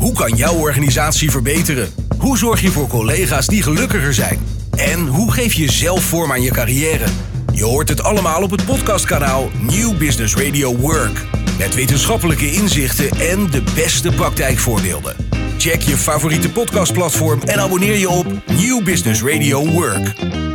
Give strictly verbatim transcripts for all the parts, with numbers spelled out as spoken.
Hoe kan jouw organisatie verbeteren? Hoe zorg je voor collega's die gelukkiger zijn? En hoe geef je zelf vorm aan je carrière? Je hoort het allemaal op het podcastkanaal New Business Radio Work. Met wetenschappelijke inzichten en de beste praktijkvoorbeelden. Check je favoriete podcastplatform en abonneer je op New Business Radio Work.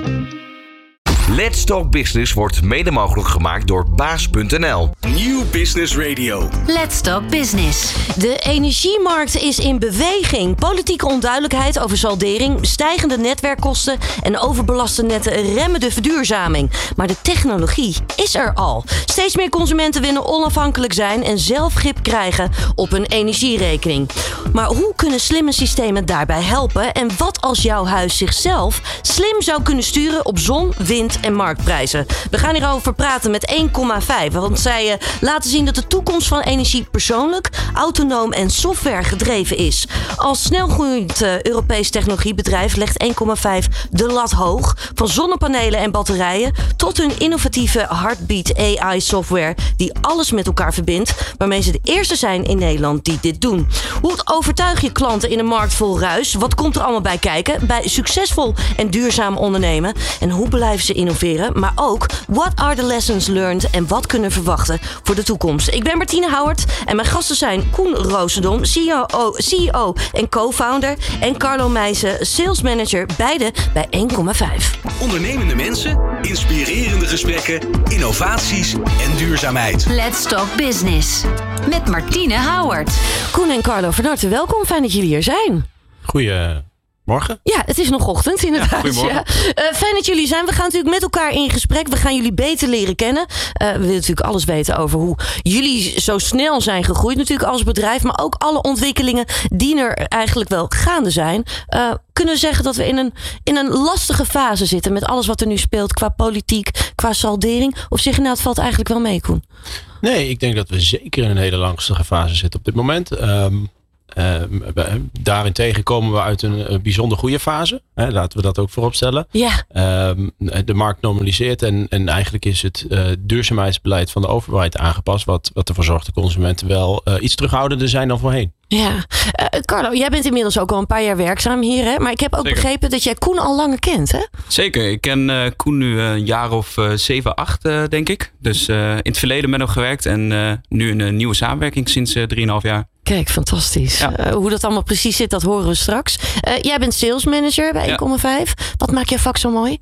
Let's Talk Business wordt mede mogelijk gemaakt door baas punt n l. New Business Radio. Let's Talk Business. De energiemarkt is in beweging. Politieke onduidelijkheid over saldering, stijgende netwerkkosten en overbelaste netten remmen de verduurzaming. Maar de technologie is er al. Steeds meer consumenten willen onafhankelijk zijn en zelf grip krijgen op hun energierekening. Maar hoe kunnen slimme systemen daarbij helpen? En wat als jouw huis zichzelf slim zou kunnen sturen op zon, wind en marktprijzen? We gaan hierover praten met één komma vijf. Want zij uh, laten zien dat de toekomst van energie persoonlijk, autonoom en software gedreven is. Als snelgroeiend uh, Europees technologiebedrijf legt één komma vijf de lat hoog. Van zonnepanelen en batterijen tot hun innovatieve Heartbeat A I software die alles met elkaar verbindt, waarmee ze de eerste zijn in Nederland die dit doen. Hoe overtuig je klanten in een markt vol ruis? Wat komt er allemaal bij kijken bij succesvol en duurzaam ondernemen? En hoe blijven ze innoveren? Maar ook, what are the lessons learned en wat kunnen we verwachten voor de toekomst? Ik ben Martine Houwert en mijn gasten zijn Koen Roosendom, C E O, C E O en co-founder, en Carlo Meijsen, sales manager, beide bij één komma vijf. Ondernemende mensen, inspirerende gesprekken, innovaties en duurzaamheid. Let's Talk Business. Met Martine Houwert. Koen en Carlo, van harte welkom. Fijn dat jullie hier zijn. Goedemorgen. Ja, het is nog ochtend inderdaad. Ja, goedemorgen. Ja. Uh, fijn dat jullie zijn. We gaan natuurlijk met elkaar in gesprek. We gaan jullie beter leren kennen. Uh, we willen natuurlijk alles weten over hoe jullie zo snel zijn gegroeid natuurlijk als bedrijf. Maar ook alle ontwikkelingen die er eigenlijk wel gaande zijn. Uh, kunnen we zeggen dat we in een, in een lastige fase zitten met alles wat er nu speelt qua politiek, qua saldering? Of zeg je nou, het valt eigenlijk wel mee, Koen? Nee, ik denk dat we zeker in een hele lastige fase zitten op dit moment. Um, Uh, daarentegen komen we uit een, een bijzonder goede fase. Hè, laten we dat ook vooropstellen. Ja. Uh, de markt normaliseert en, en eigenlijk is het uh, duurzaamheidsbeleid van de overheid aangepast. Wat, wat ervoor zorgt dat consumenten wel uh, iets terughoudender zijn dan voorheen. Ja. Uh, Carlo, jij bent inmiddels ook al een paar jaar werkzaam hier. Hè? Maar ik heb ook Zeker. begrepen dat jij Koen al langer kent, hè? Zeker. Ik ken uh, Koen nu uh, een jaar of uh, zeven, acht, uh, denk ik. Dus uh, in het verleden met hem gewerkt. En uh, nu een uh, nieuwe samenwerking sinds uh, drieënhalf jaar. Kijk, fantastisch. Ja. Uh, hoe dat allemaal precies zit, dat horen we straks. Uh, jij bent sales manager bij één komma vijf. Ja. Wat maakt jouw vak zo mooi?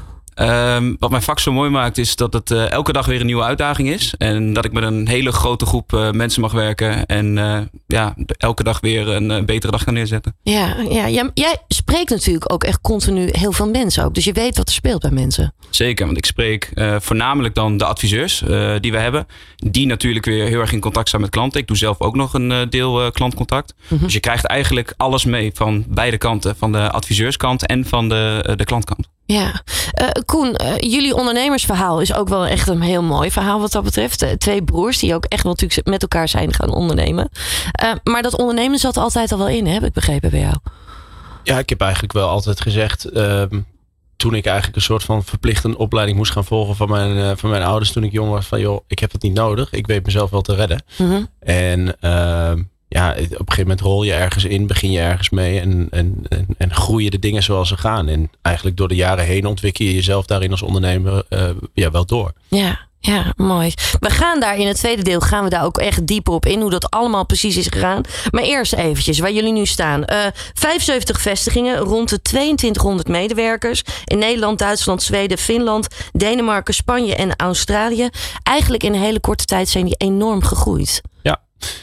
Um, wat mijn vak zo mooi maakt is dat het uh, elke dag weer een nieuwe uitdaging is. En dat ik met een hele grote groep uh, mensen mag werken. En uh, ja, elke dag weer een uh, betere dag kan neerzetten. Ja, ja, jij, jij spreekt natuurlijk ook echt continu heel veel mensen ook. Dus je weet wat er speelt bij mensen. Zeker, want ik spreek uh, voornamelijk dan de adviseurs uh, die we hebben. Die natuurlijk weer heel erg in contact zijn met klanten. Ik doe zelf ook nog een uh, deel uh, klantcontact. Mm-hmm. Dus je krijgt eigenlijk alles mee van beide kanten. Van de adviseurskant en van de, uh, de klantkant. Ja, uh, Koen, uh, jullie ondernemersverhaal is ook wel echt een heel mooi verhaal wat dat betreft. Uh, twee broers die ook echt wel natuurlijk met elkaar zijn gaan ondernemen. Uh, maar dat ondernemen zat altijd al wel in, hè? Heb ik begrepen bij jou? Ja, ik heb eigenlijk wel altijd gezegd, uh, toen ik eigenlijk een soort van verplichte opleiding moest gaan volgen van mijn, uh, van mijn ouders toen ik jong was, van joh, ik heb het niet nodig. Ik weet mezelf wel te redden. Mm-hmm. En uh, ja, op een gegeven moment rol je ergens in, begin je ergens mee en, en, en, en groeien de dingen zoals ze gaan. En eigenlijk door de jaren heen ontwikkel je jezelf daarin als ondernemer uh, ja, wel door. Ja, ja, mooi. We gaan daar in het tweede deel gaan we daar ook echt dieper op in, hoe dat allemaal precies is gegaan. Maar eerst eventjes, waar jullie nu staan. Uh, vijfenzeventig vestigingen, rond de tweeëntwintighonderd medewerkers. In Nederland, Duitsland, Zweden, Finland, Denemarken, Spanje en Australië. Eigenlijk in een hele korte tijd zijn die enorm gegroeid. Ja.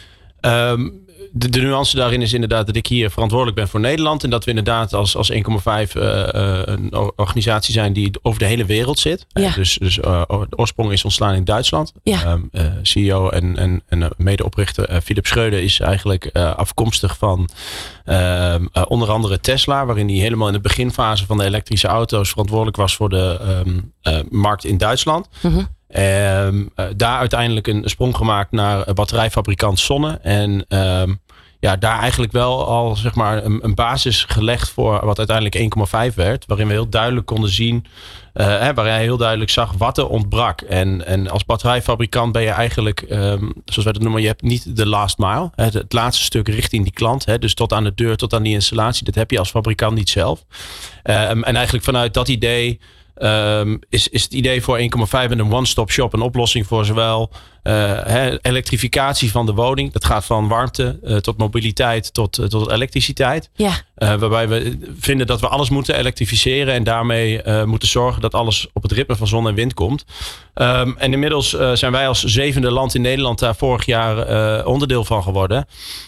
Um, de, de nuance daarin is inderdaad dat ik hier verantwoordelijk ben voor Nederland. En dat we inderdaad als, als één komma vijf uh, uh, een organisatie zijn die over de hele wereld zit. Ja. Uh, dus dus uh, de oorsprong is ontstaan in Duitsland. Ja. Um, uh, C E O en, en, en medeoprichter uh, Philip Schreuder is eigenlijk uh, afkomstig van uh, uh, onder andere Tesla. Waarin hij helemaal in de beginfase van de elektrische auto's verantwoordelijk was voor de um, uh, markt in Duitsland. Mm-hmm. Um, uh, daar uiteindelijk een sprong gemaakt naar uh, batterijfabrikant Sonne. En um, ja, daar eigenlijk wel al zeg maar een, een basis gelegd voor wat uiteindelijk één komma vijf werd. Waarin we heel duidelijk konden zien, uh, hè, waarin hij heel duidelijk zag wat er ontbrak. En, en als batterijfabrikant ben je eigenlijk, um, zoals wij dat noemen, je hebt niet de last mile. Het, het laatste stuk richting die klant. Hè, dus tot aan de deur, tot aan die installatie. Dat heb je als fabrikant niet zelf. Um, en eigenlijk vanuit dat idee Um, is, is het idee voor één komma vijf en een one-stop shop een oplossing voor zowel uh, he, elektrificatie van de woning. Dat gaat van warmte uh, tot mobiliteit tot, uh, tot elektriciteit. Ja. Uh, waarbij we vinden dat we alles moeten elektrificeren en daarmee uh, moeten zorgen dat alles op het ritme van zon en wind komt. Um, en inmiddels uh, zijn wij als zevende land in Nederland daar vorig jaar uh, onderdeel van geworden.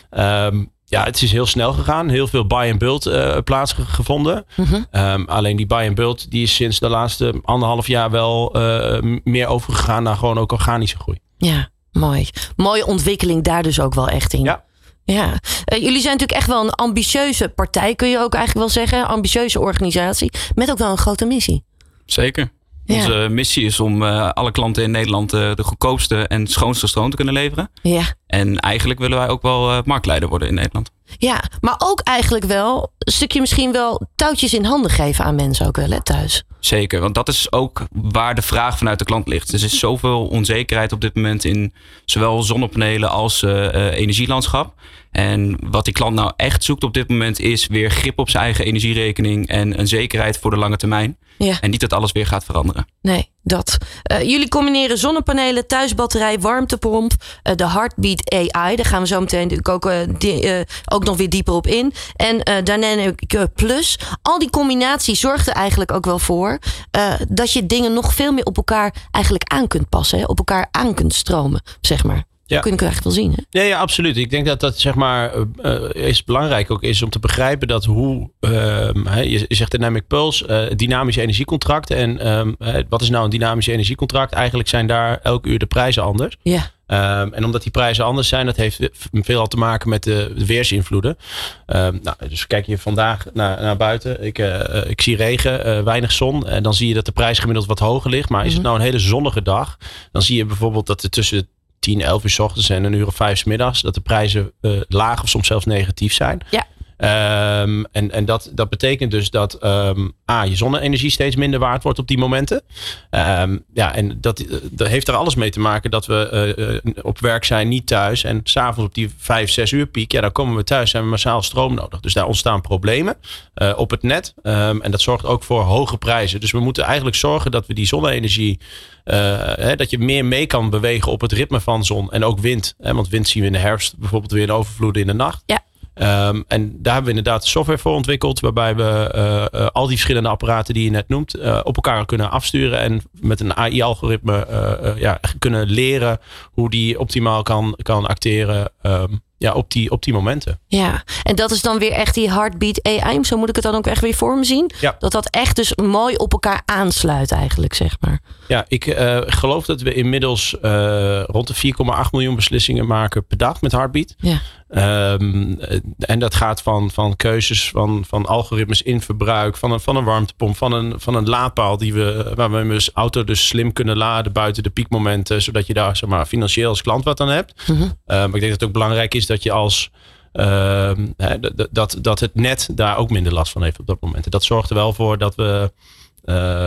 Um, Ja, het is heel snel gegaan. Heel veel buy-and-build uh, plaatsgevonden. Mm-hmm. Um, alleen die buy-and-build die is sinds de laatste anderhalf jaar wel uh, meer overgegaan naar gewoon ook organische groei. Ja, mooi. Mooie ontwikkeling daar dus ook wel echt in. Ja. Ja. Uh, jullie zijn natuurlijk echt wel een ambitieuze partij, kun je ook eigenlijk wel zeggen. Ambitieuze organisatie met ook wel een grote missie. Zeker. Ja. Onze missie is om uh, alle klanten in Nederland uh, de goedkoopste en schoonste stroom te kunnen leveren. Ja. En eigenlijk willen wij ook wel uh, marktleider worden in Nederland. Ja, maar ook eigenlijk wel een stukje misschien wel touwtjes in handen geven aan mensen ook wel, hè, thuis. Zeker, want dat is ook waar de vraag vanuit de klant ligt. Er is zoveel onzekerheid op dit moment in zowel zonnepanelen als uh, uh, energielandschap. En wat die klant nou echt zoekt op dit moment is weer grip op zijn eigen energierekening en een zekerheid voor de lange termijn. Ja. En niet dat alles weer gaat veranderen. Nee, dat. Uh, jullie combineren zonnepanelen, thuisbatterij, warmtepomp, uh, de Heartbeat A I. Daar gaan we zo meteen natuurlijk ook, uh, die, uh, ook nog weer dieper op in. En uh, Dynamic Plus. Al die combinatie zorgt er eigenlijk ook wel voor uh, dat je dingen nog veel meer op elkaar eigenlijk aan kunt passen. Hè? Op elkaar aan kunt stromen, zeg maar. Ja. Dat kun je eigenlijk wel zien, hè? Ja, ja, absoluut. Ik denk dat dat zeg maar uh, is belangrijk ook is om te begrijpen dat hoe uh, je, je zegt Dynamic Pulse, uh, dynamisch energiecontract. En um, uh, wat is nou een dynamisch energiecontract? Eigenlijk zijn daar elk uur de prijzen anders. Ja. Um, en omdat die prijzen anders zijn, dat heeft veel te maken met de, de weersinvloeden. Um, nou, dus kijk je vandaag naar, naar buiten. Ik, uh, ik zie regen, uh, weinig zon. En dan zie je dat de prijs gemiddeld wat hoger ligt. Maar is het nou een hele zonnige dag, dan zie je bijvoorbeeld dat er tussen tien, elf uur 's ochtends en een uur of vijf 's middags dat de prijzen uh, laag of soms zelfs negatief zijn. Ja. Um, en en dat, dat betekent dus dat um, A, je zonne-energie steeds minder waard wordt op die momenten. Um, ja, en dat, dat heeft er alles mee te maken dat we uh, op werk zijn, niet thuis. En s'avonds op die vijf, zes uur piek, ja, dan komen we thuis, hebben we massaal stroom nodig. Dus daar ontstaan problemen uh, op het net. Um, en dat zorgt ook voor hoge prijzen. Dus we moeten eigenlijk zorgen dat we die zonne-energie, uh, hè, dat je meer mee kan bewegen op het ritme van zon en ook wind. Hè, want wind zien we in de herfst bijvoorbeeld weer in overvloeden in de nacht. Ja. Um, en daar hebben we inderdaad software voor ontwikkeld, waarbij we uh, uh, al die verschillende apparaten die je net noemt uh, op elkaar kunnen afsturen en met een A I-algoritme uh, uh, ja, kunnen leren hoe die optimaal kan, kan acteren um, ja, op, die, op die momenten. Ja, en dat is dan weer echt die Heartbeat A I. Zo moet ik het dan ook echt weer voor me zien. Ja. Dat dat echt dus mooi op elkaar aansluit eigenlijk, zeg maar. Ja, ik uh, geloof dat we inmiddels uh, rond de vier komma acht miljoen beslissingen maken per dag met Heartbeat. Ja. Um, en dat gaat van, van keuzes van, van algoritmes in verbruik, van een, van een warmtepomp, van een, van een laadpaal die we, waar we dus auto dus slim kunnen laden buiten de piekmomenten, zodat je daar zeg maar, financieel als klant wat aan hebt. Mm-hmm. Uh, maar ik denk dat het ook belangrijk is dat je als uh, dat, dat, dat het net daar ook minder last van heeft op dat moment. En dat zorgt er wel voor dat we uh,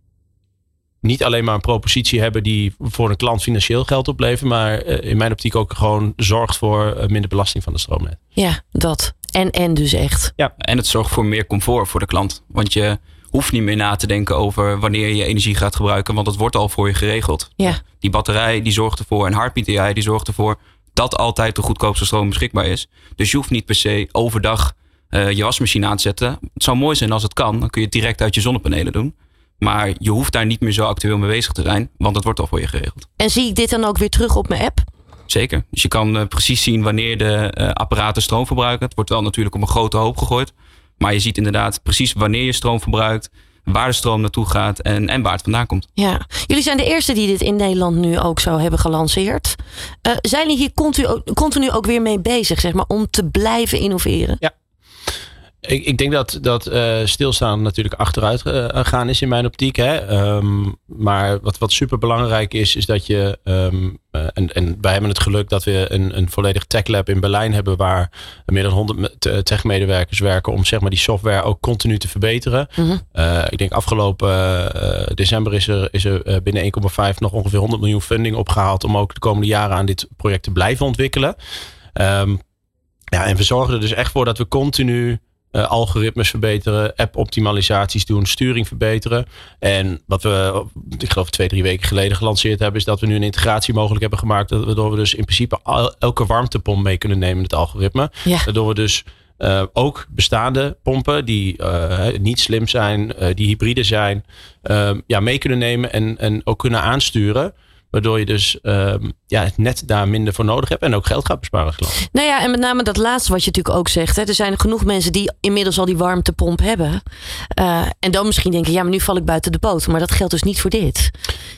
niet alleen maar een propositie hebben die voor een klant financieel geld oplevert, maar in mijn optiek ook gewoon zorgt voor minder belasting van de stroomnet. Ja, dat. En, en dus echt. Ja, en het zorgt voor meer comfort voor de klant. Want je hoeft niet meer na te denken over wanneer je energie gaat gebruiken, want het wordt al voor je geregeld. Ja. Die batterij die zorgt ervoor en Heartbeat A I die zorgt ervoor dat altijd de goedkoopste stroom beschikbaar is. Dus je hoeft niet per se overdag uh, je wasmachine aan te zetten. Het zou mooi zijn als het kan. Dan kun je het direct uit je zonnepanelen doen. Maar je hoeft daar niet meer zo actueel mee bezig te zijn, want het wordt al voor je geregeld. En zie ik dit dan ook weer terug op mijn app? Zeker. Dus je kan uh, precies zien wanneer de uh, apparaten stroom verbruiken. Het wordt wel natuurlijk op een grote hoop gegooid. Maar je ziet inderdaad precies wanneer je stroom verbruikt, waar de stroom naartoe gaat en, en waar het vandaan komt. Ja, jullie zijn de eerste die dit in Nederland nu ook zo hebben gelanceerd. Uh, zijn jullie hier continu, continu ook weer mee bezig, zeg maar, om te blijven innoveren? Ja. Ik, ik denk dat, dat uh, stilstaan natuurlijk achteruit uh, gaan is in mijn optiek. Hè? Um, maar wat, wat super belangrijk is, is dat je... Um, uh, en, en wij hebben het geluk dat we een, een volledig tech lab in Berlijn hebben, waar meer dan honderd tech-medewerkers werken om zeg maar die software ook continu te verbeteren. Mm-hmm. Uh, ik denk afgelopen uh, december is er, is er uh, binnen één komma vijf nog ongeveer honderd miljoen funding opgehaald om ook de komende jaren aan dit project te blijven ontwikkelen. Um, ja, en we zorgen er dus echt voor dat we continu Uh, algoritmes verbeteren, app-optimalisaties doen, sturing verbeteren. En wat we, ik geloof twee, drie weken geleden gelanceerd hebben, is dat we nu een integratie mogelijk hebben gemaakt, waardoor we dus in principe al, elke warmtepomp mee kunnen nemen in het algoritme. Ja. Waardoor we dus uh, ook bestaande pompen die uh, niet slim zijn, uh, die hybride zijn, uh, ja, mee kunnen nemen en, en ook kunnen aansturen. Waardoor je dus uh, ja, het net daar minder voor nodig hebt en ook geld gaat besparen als klant. Nou ja, en met name dat laatste wat je natuurlijk ook zegt. Hè, er zijn genoeg mensen die inmiddels al die warmtepomp hebben. Uh, en dan misschien denken, ja, maar nu val ik buiten de boot. Maar dat geldt dus niet voor dit.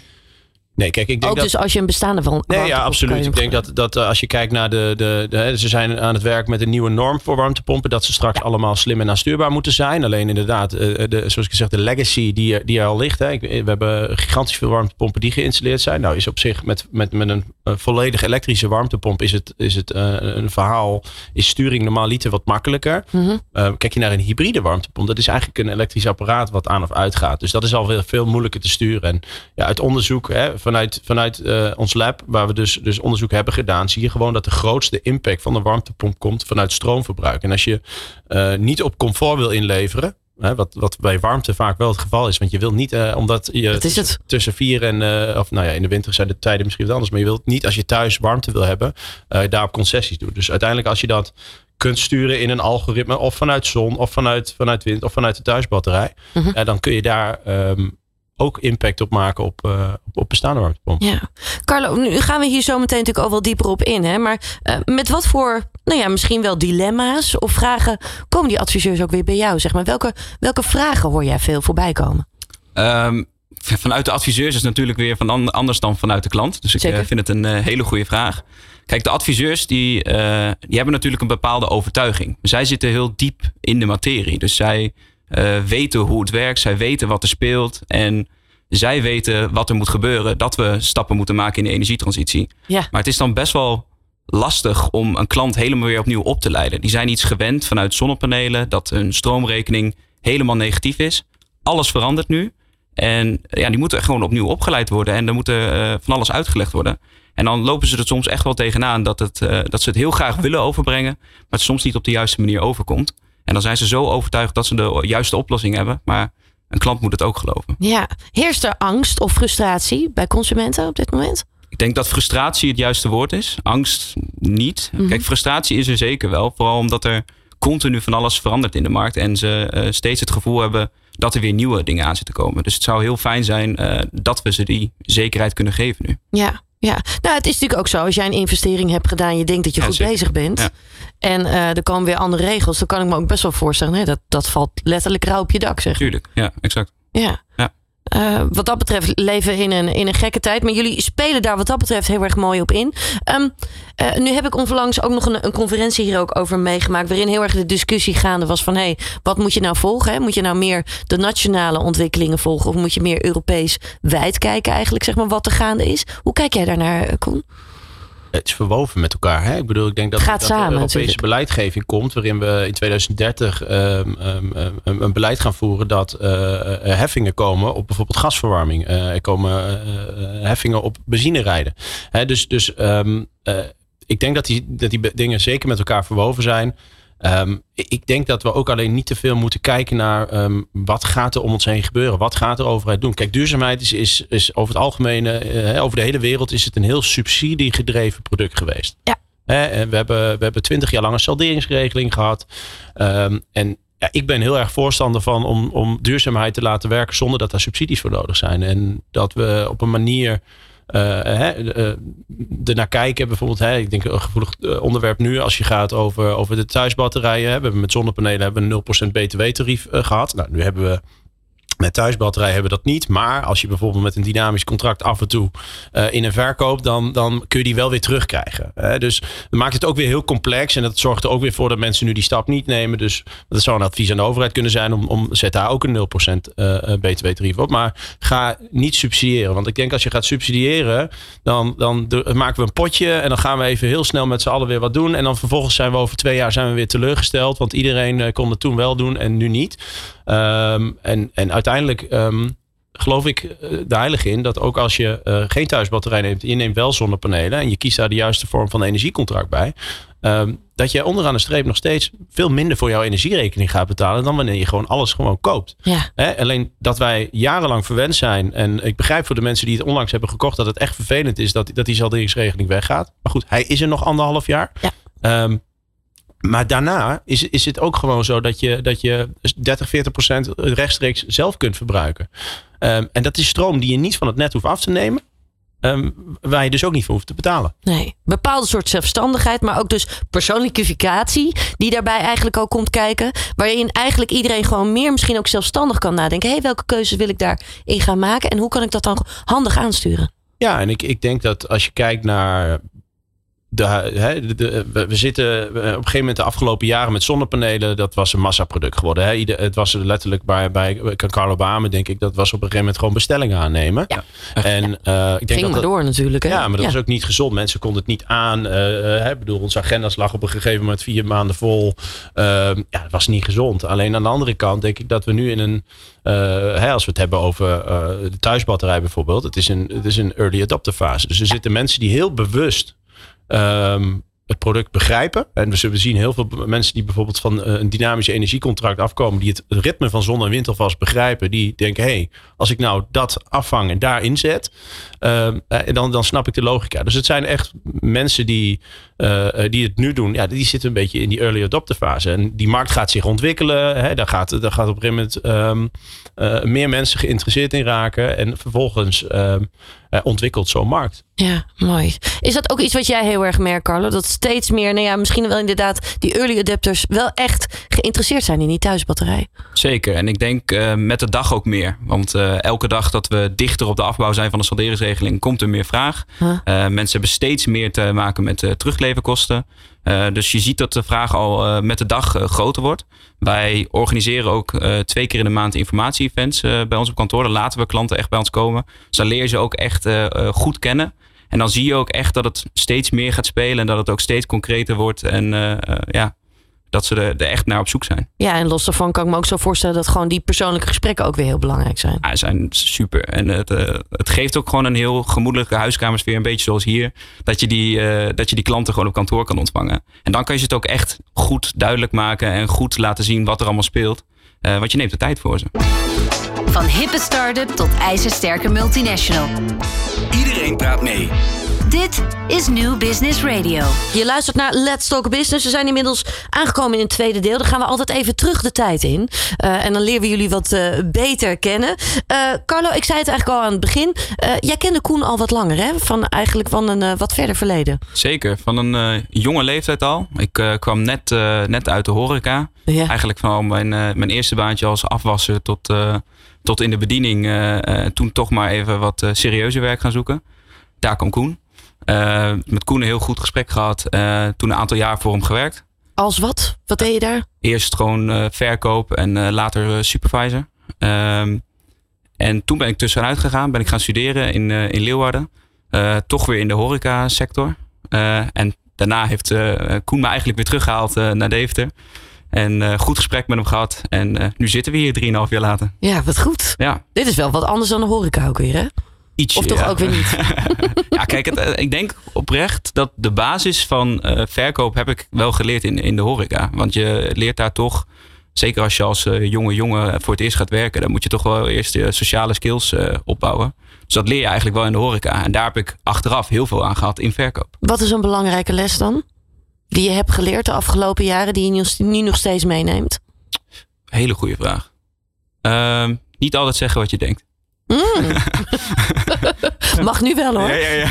Nee, kijk, ik denk ook dat, dus als je een bestaande van. Nee, ja, absoluut. Ik denk dat, dat uh, als je kijkt naar de, de, de. Ze zijn aan het werk met een nieuwe norm voor warmtepompen. Dat ze straks ja. allemaal slim en aanstuurbaar moeten zijn. Alleen inderdaad, uh, de, zoals ik zeg, de legacy die, die er al ligt. Hè. We hebben gigantisch veel warmtepompen die geïnstalleerd zijn. Nou, is op zich met, met, met een uh, volledig elektrische warmtepomp is het, is het uh, een verhaal. Is sturing normaliter wat makkelijker. Mm-hmm. Uh, kijk je naar een hybride warmtepomp. Dat is eigenlijk een elektrisch apparaat wat aan of uit gaat. Dus dat is al veel, veel moeilijker te sturen. En ja, uit onderzoek hè, vanuit, vanuit Uh, ons lab, waar we dus, dus onderzoek hebben gedaan, zie je gewoon dat de grootste impact van de warmtepomp komt vanuit stroomverbruik. En als je uh, niet op comfort wil inleveren, hè, wat, wat bij warmte vaak wel het geval is, want je wilt niet, uh, omdat je is het? tussen vier en, uh, of nou ja, in de winter zijn de tijden misschien wat anders, maar je wilt niet als je thuis warmte wil hebben, uh, daarop concessies doen. Dus uiteindelijk als je dat kunt sturen in een algoritme, of vanuit zon, of vanuit, vanuit wind, of vanuit de thuisbatterij, mm-hmm. uh, dan kun je daar um, ook impact op maken op, uh, op bestaande warmtepompen. Ja. Carlo, nu gaan we hier zo meteen natuurlijk al wel dieper op in. Hè? Maar uh, met wat voor, nou ja, misschien wel dilemma's of vragen komen die adviseurs ook weer bij jou? Zeg maar. welke, welke vragen hoor jij veel voorbij komen? Um, vanuit de adviseurs is het natuurlijk weer van anders dan vanuit de klant. Dus ik uh, vind het een uh, hele goede vraag. Kijk, de adviseurs die, uh, die hebben natuurlijk een bepaalde overtuiging. Zij zitten heel diep in de materie. Dus zij Uh, weten hoe het werkt. Zij weten wat er speelt. En zij weten wat er moet gebeuren. Dat we stappen moeten maken in de energietransitie. Ja. Maar het is dan best wel lastig om een klant helemaal weer opnieuw op te leiden. Die zijn iets gewend vanuit zonnepanelen. Dat hun stroomrekening helemaal negatief is. Alles verandert nu. En ja, die moeten gewoon opnieuw opgeleid worden. En er moet uh, van alles uitgelegd worden. En dan lopen ze er soms echt wel tegenaan. Dat, het, uh, dat ze het heel graag willen overbrengen. Maar het soms niet op de juiste manier overkomt. En dan zijn ze zo overtuigd dat ze de juiste oplossing hebben. Maar een klant moet het ook geloven. Ja, heerst er angst of frustratie bij consumenten op dit moment? Ik denk dat frustratie het juiste woord is. Angst niet. Mm-hmm. Kijk, frustratie is er zeker wel. Vooral omdat er continu van alles verandert in de markt. En ze uh, steeds het gevoel hebben dat er weer nieuwe dingen aan zitten komen. Dus het zou heel fijn zijn uh, dat we ze die zekerheid kunnen geven nu. Ja. Ja, nou het is natuurlijk ook zo. Als jij een investering hebt gedaan, je denkt dat je ja, goed zeker. bezig bent. Ja. En uh, er komen weer andere regels. Dan kan ik me ook best wel voorstellen. Nee, dat, dat valt letterlijk rauw op je dak, zeg. Tuurlijk, ja, exact. Ja. ja. Uh, wat dat betreft leven we in een, in een gekke tijd. Maar jullie spelen daar wat dat betreft heel erg mooi op in. Um, uh, nu heb ik onlangs ook nog een, een conferentie hier ook over meegemaakt. Waarin heel erg de discussie gaande was van... Hey, wat moet je nou volgen? Hè? Moet je nou meer de nationale ontwikkelingen volgen? Of moet je meer Europees wijd kijken eigenlijk? Zeg maar wat er gaande is. Hoe kijk jij daarnaar, Koen? Het is verwoven met elkaar. Hè? Ik bedoel, ik denk dat, dat samen, er Europese natuurlijk. beleidgeving komt, waarin we in tweeduizend dertig um, um, um, een beleid gaan voeren dat uh, uh, heffingen komen op bijvoorbeeld gasverwarming. Uh, er komen uh, heffingen op benzinerijden. Hè, dus dus um, uh, ik denk dat die, dat die dingen zeker met elkaar verwoven zijn. Um, ik denk dat we ook alleen niet te veel moeten kijken naar um, wat gaat er om ons heen gebeuren. Wat gaat de overheid doen? Kijk, duurzaamheid is, is, is over het algemeen, uh, over de hele wereld is het een heel subsidiegedreven product geweest. Ja. Uh, we hebben we hebben twintig jaar lang een salderingsregeling gehad. Um, en ja, ik ben heel erg voorstander van om, om duurzaamheid te laten werken zonder dat daar subsidies voor nodig zijn. En dat we op een manier... Uh, hè, uh, ernaar kijken. Bijvoorbeeld, hè, ik denk een gevoelig onderwerp nu als je gaat over, over de thuisbatterijen. Hè. We hebben met zonnepanelen hebben we een nul procent B T W-tarief uh, gehad. Nou, nu hebben we Met thuisbatterij hebben we dat niet. Maar als je bijvoorbeeld met een dynamisch contract af en toe uh, in een verkoop, dan, dan kun je die wel weer terugkrijgen. Uh, dus dat maakt het ook weer heel complex. En dat zorgt er ook weer voor dat mensen nu die stap niet nemen. Dus dat zou een advies aan de overheid kunnen zijn om, om zet daar ook een nul procent uh, B T W-tarief op. Maar ga niet subsidiëren. Want ik denk als je gaat subsidiëren, dan, dan de, maken we een potje en dan gaan we even heel snel met z'n allen weer wat doen. En dan vervolgens zijn we over twee jaar zijn we weer teleurgesteld. Want iedereen uh, kon het toen wel doen en nu niet. Um, en, en uiteindelijk um, geloof ik uh, de heilige in dat ook als je uh, geen thuisbatterij neemt, je neemt wel zonnepanelen en je kiest daar de juiste vorm van energiecontract bij, um, dat je onderaan de streep nog steeds veel minder voor jouw energierekening gaat betalen dan wanneer je gewoon alles gewoon koopt. Ja. Hè? Alleen dat wij jarenlang verwend zijn en ik begrijp voor de mensen die het onlangs hebben gekocht dat het echt vervelend is dat, dat die salderingsregeling weggaat. Maar goed, hij is er nog anderhalf jaar. Ja. Um, Maar daarna is, is het ook gewoon zo dat je, dat je dertig, veertig procent rechtstreeks zelf kunt verbruiken. Um, en dat is stroom die je niet van het net hoeft af te nemen. Um, waar je dus ook niet voor hoeft te betalen. Nee, bepaalde soort zelfstandigheid, maar ook dus persoonlijkificatie die daarbij eigenlijk ook komt kijken. Waarin eigenlijk iedereen gewoon meer misschien ook zelfstandig kan nadenken. Hé, hey, welke keuzes wil ik daarin gaan maken en hoe kan ik dat dan handig aansturen? Ja, en ik, ik denk dat als je kijkt naar De, he, de, de, we zitten op een gegeven moment de afgelopen jaren met zonnepanelen. Dat was een massaproduct geworden. He. Ieder, het was letterlijk bij, bij Carlo Behamen, denk ik. Dat was op een gegeven moment gewoon bestellingen aannemen. Ja. En, uh, ik denk Ging dat maar dat, door natuurlijk. Hè? Ja, maar dat ja. was ook niet gezond. Mensen konden het niet aan. Uh, he, bedoel, onze agenda's lag op een gegeven moment vier maanden vol. Uh, ja, het was niet gezond. Alleen aan de andere kant denk ik dat we nu in een Uh, hè, als we het hebben over uh, de thuisbatterij bijvoorbeeld. Het is een, het is een early adopter fase. Dus er zitten mensen die heel bewust Um, het product begrijpen. En we zien heel veel mensen die bijvoorbeeld van een dynamisch energiecontract afkomen, die het ritme van zon- en wintervast begrijpen. Die denken, hé, hey, als ik nou dat afvang en daarin zet, uh, dan, dan snap ik de logica. Dus het zijn echt mensen die, uh, die het nu doen. Ja, die zitten een beetje in die early adopter fase. En die markt gaat zich ontwikkelen. Hè, daar, gaat, daar gaat op een gegeven moment um, uh, meer mensen geïnteresseerd in raken. En vervolgens um, uh, ontwikkelt zo'n markt. Ja, mooi. Is dat ook iets wat jij heel erg merkt, Carlo? Dat steeds meer, nou ja, misschien wel inderdaad die early adapters wel echt geïnteresseerd zijn in die thuisbatterij. Zeker. En ik denk uh, met de dag ook meer. Want uh, elke dag dat we dichter op de afbouw zijn van de salderingsregeling, komt er meer vraag. Huh? Uh, mensen hebben steeds meer te maken met uh, terugleverkosten. Uh, dus je ziet dat de vraag al uh, met de dag uh, groter wordt. Wij organiseren ook uh, twee keer in de maand informatie-events uh, bij ons op kantoor. Dan laten we klanten echt bij ons komen. Dus dan leer je ze ook echt uh, uh, goed kennen. En dan zie je ook echt dat het steeds meer gaat spelen. En dat het ook steeds concreter wordt. En uh, uh, ja, dat ze er, er echt naar op zoek zijn. Ja, en los daarvan kan ik me ook zo voorstellen dat gewoon die persoonlijke gesprekken ook weer heel belangrijk zijn. Ja, zijn super. En het, uh, het geeft ook gewoon een heel gemoedelijke huiskamersfeer. Een beetje zoals hier. Dat je, die, uh, dat je die klanten gewoon op kantoor kan ontvangen. En dan kan je ze het ook echt goed duidelijk maken. En goed laten zien wat er allemaal speelt. Uh, want je neemt de tijd voor ze. Van hippe start-up tot ijzersterke multinational. Iedereen praat mee. Dit is New Business Radio. Je luistert naar Let's Talk Business. We zijn inmiddels aangekomen in het tweede deel. Dan gaan we altijd even terug de tijd in. Uh, en dan leren we jullie wat uh, beter kennen. Uh, Carlo, ik zei het eigenlijk al aan het begin. Uh, jij kende Koen al wat langer, hè? Van eigenlijk van een uh, wat verder verleden. Zeker, van een uh, jonge leeftijd al. Ik uh, kwam net, uh, net uit de horeca. Ja. Eigenlijk van mijn, uh, mijn eerste baantje als afwasser tot, uh, tot in de bediening. Uh, uh, toen toch maar even wat uh, serieuzer werk gaan zoeken. Daar kwam Koen. Uh, met Koen een heel goed gesprek gehad. Uh, toen een aantal jaar voor hem gewerkt. Als wat? Wat deed je daar? Eerst gewoon uh, verkoop en uh, later uh, supervisor. Um, en toen ben ik tussenuit gegaan. Ben ik gaan studeren in, uh, in Leeuwarden. Uh, toch weer in de horeca sector. Uh, en daarna heeft uh, Koen me eigenlijk weer teruggehaald uh, naar Deventer. En uh, goed gesprek met hem gehad. En uh, nu zitten we hier drieënhalf jaar later. Ja, wat goed. Ja. Dit is wel wat anders dan de horeca ook weer, hè? Ietsje, of toch ja. ook weer niet? Ja, kijk, het, ik denk oprecht dat de basis van uh, verkoop heb ik wel geleerd in, in de horeca. Want je leert daar toch, zeker als je als uh, jonge jongen voor het eerst gaat werken, dan moet je toch wel eerst je sociale skills uh, opbouwen. Dus dat leer je eigenlijk wel in de horeca. En daar heb ik achteraf heel veel aan gehad in verkoop. Wat is een belangrijke les dan? Die je hebt geleerd de afgelopen jaren, die je nu nog steeds meeneemt? Hele goede vraag. Uh, niet altijd zeggen wat je denkt. Mm. Mag nu wel hoor. Ja, ja, ja.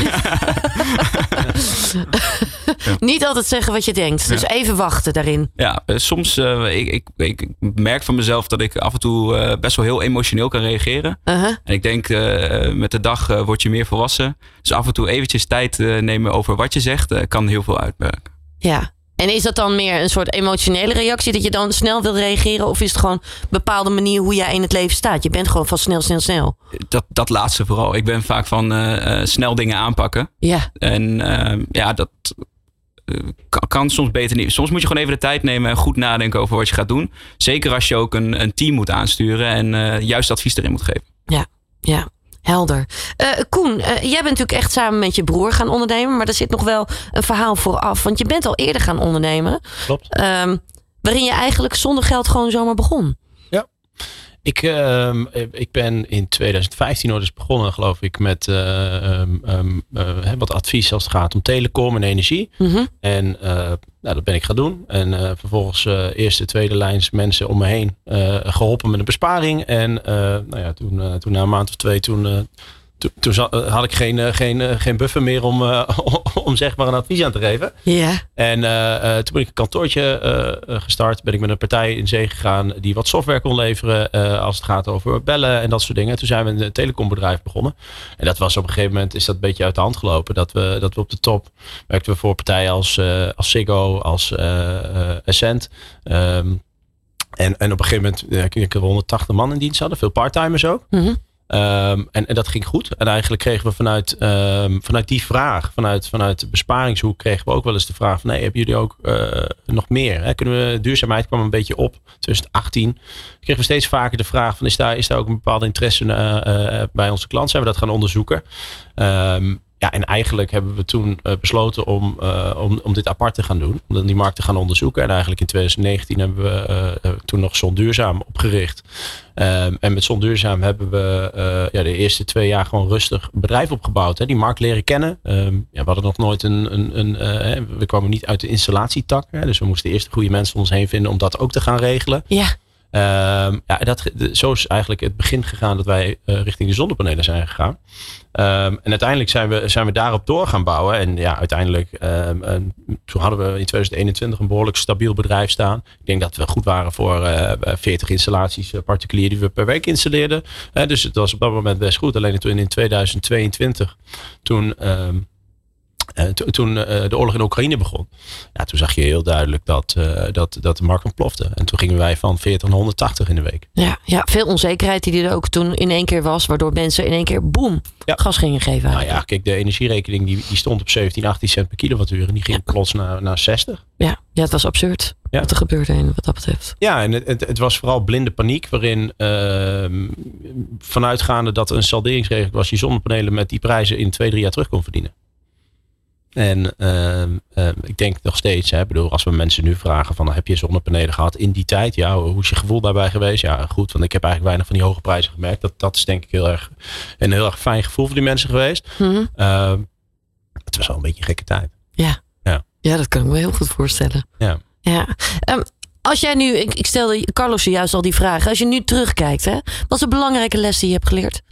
Niet altijd zeggen wat je denkt. Dus Ja. even wachten daarin. Ja, uh, soms uh, ik, ik, ik merk van mezelf dat ik af en toe uh, best wel heel emotioneel kan reageren. Uh-huh. En ik denk, uh, met de dag uh, word je meer volwassen. Dus af en toe eventjes tijd uh, nemen over wat je zegt, uh, kan heel veel uitwerken. Ja. En is dat dan meer een soort emotionele reactie dat je dan snel wil reageren? Of is het gewoon een bepaalde manier hoe jij in het leven staat? Je bent gewoon van snel, snel, snel. Dat, dat laatste vooral. Ik ben vaak van uh, uh, snel dingen aanpakken. Ja. En uh, ja, dat uh, kan, kan soms beter niet. Soms moet je gewoon even de tijd nemen en goed nadenken over wat je gaat doen. Zeker als je ook een, een team moet aansturen en uh, juist advies erin moet geven. Ja, ja. Helder. Uh, Koen, uh, jij bent natuurlijk echt samen met je broer gaan ondernemen. Maar er zit nog wel een verhaal vooraf. Want je bent al eerder gaan ondernemen. Klopt. Um, waarin je eigenlijk zonder geld gewoon zomaar begon. Ja. Ik, uh, ik ben in twintig vijftien ooit eens begonnen, geloof ik, met uh, um, um, uh, wat advies als het gaat om telecom en energie. Mm-hmm. En uh, nou, dat ben ik gaan doen. En uh, vervolgens uh, eerste, tweede lijns mensen om me heen uh, geholpen met een besparing. En uh, nou ja, toen, uh, toen na een maand of twee, toen... Uh, Toen, toen had ik geen, geen, geen buffer meer om, uh, om zeg maar een advies aan te geven. Ja. En uh, uh, toen ben ik een kantoortje uh, gestart. Ben ik met een partij in zee gegaan die wat software kon leveren. Uh, als het gaat over bellen en dat soort dingen. En toen zijn we een telecombedrijf begonnen. En dat was op een gegeven moment is dat een beetje uit de hand gelopen. Dat we, dat we op de top werkten we voor partijen als, uh, als Ziggo, als uh, uh, Essent. Um, en, en op een gegeven moment uh, ik we honderdtachtig man in dienst hadden. Veel parttimers ook. Mm-hmm. Um, en, en dat ging goed. En eigenlijk kregen we vanuit, um, vanuit die vraag, vanuit, vanuit de besparingshoek, kregen we ook wel eens de vraag van, nee, hebben jullie ook uh, nog meer? Hè? Kunnen we, duurzaamheid kwam een beetje op. twintig achttien kregen we steeds vaker de vraag van, is daar, is daar ook een bepaalde interesse uh, uh, bij onze klant? Zijn we dat gaan onderzoeken? Um, Ja, en eigenlijk hebben we toen uh, besloten om, uh, om, om dit apart te gaan doen. Om die markt te gaan onderzoeken. En eigenlijk in twintig negentien hebben we uh, toen nog Zonduurzaam opgericht. Um, en met Zonduurzaam hebben we uh, ja, de eerste twee jaar gewoon rustig een bedrijf opgebouwd. Hè, die markt leren kennen. Um, ja, we hadden nog nooit een... een, een uh, we kwamen niet uit de installatietak. Hè, dus we moesten eerst de goede mensen om ons heen vinden om dat ook te gaan regelen. Ja. Um, ja, dat, zo is eigenlijk het begin gegaan dat wij uh, richting de zonnepanelen zijn gegaan. Um, en uiteindelijk zijn we, zijn we daarop door gaan bouwen. En ja, uiteindelijk, um, um, toen hadden we in twintig eenentwintig een behoorlijk stabiel bedrijf staan. Ik denk dat we goed waren voor uh, veertig installaties uh, particulier die we per week installeerden. Uh, dus het was op dat moment best goed. Alleen toen in twintig tweeëntwintig, toen... Um, Uh, to, toen uh, de oorlog in Oekraïne begon. Ja, toen zag je heel duidelijk dat, uh, dat, dat de markt ontplofte. En toen gingen wij van veertig naar honderdtachtig in de week. Ja, ja, veel onzekerheid die er ook toen in één keer was. Waardoor mensen in één keer boem ja. gas gingen geven. Nou ja, kijk, de energierekening die, die stond op zeventien, achttien cent per kilowattuur. En die ging ja. plots naar, naar zestig. Ja, ja, het was absurd ja. wat er gebeurde en wat dat betreft. Ja, en het, het, het was vooral blinde paniek. Waarin uh, vanuitgaande dat er een salderingsregeling was. Die zonnepanelen met die prijzen in twee, drie jaar terug kon verdienen. En uh, uh, ik denk nog steeds, hè, bedoel, als we mensen nu vragen van heb je zonnepanelen gehad in die tijd? Ja, hoe is je gevoel daarbij geweest? Ja, goed, want ik heb eigenlijk weinig van die hoge prijzen gemerkt. Dat, dat is denk ik heel erg een heel erg fijn gevoel voor die mensen geweest. Mm-hmm. Uh, het was wel een beetje een gekke tijd. Ja. Ja, ja dat kan ik me heel goed voorstellen. Ja. Ja. Um, als jij nu, ik, ik stelde Carlos juist al die vragen. Als je nu terugkijkt, hè, wat is een belangrijke les die je hebt geleerd?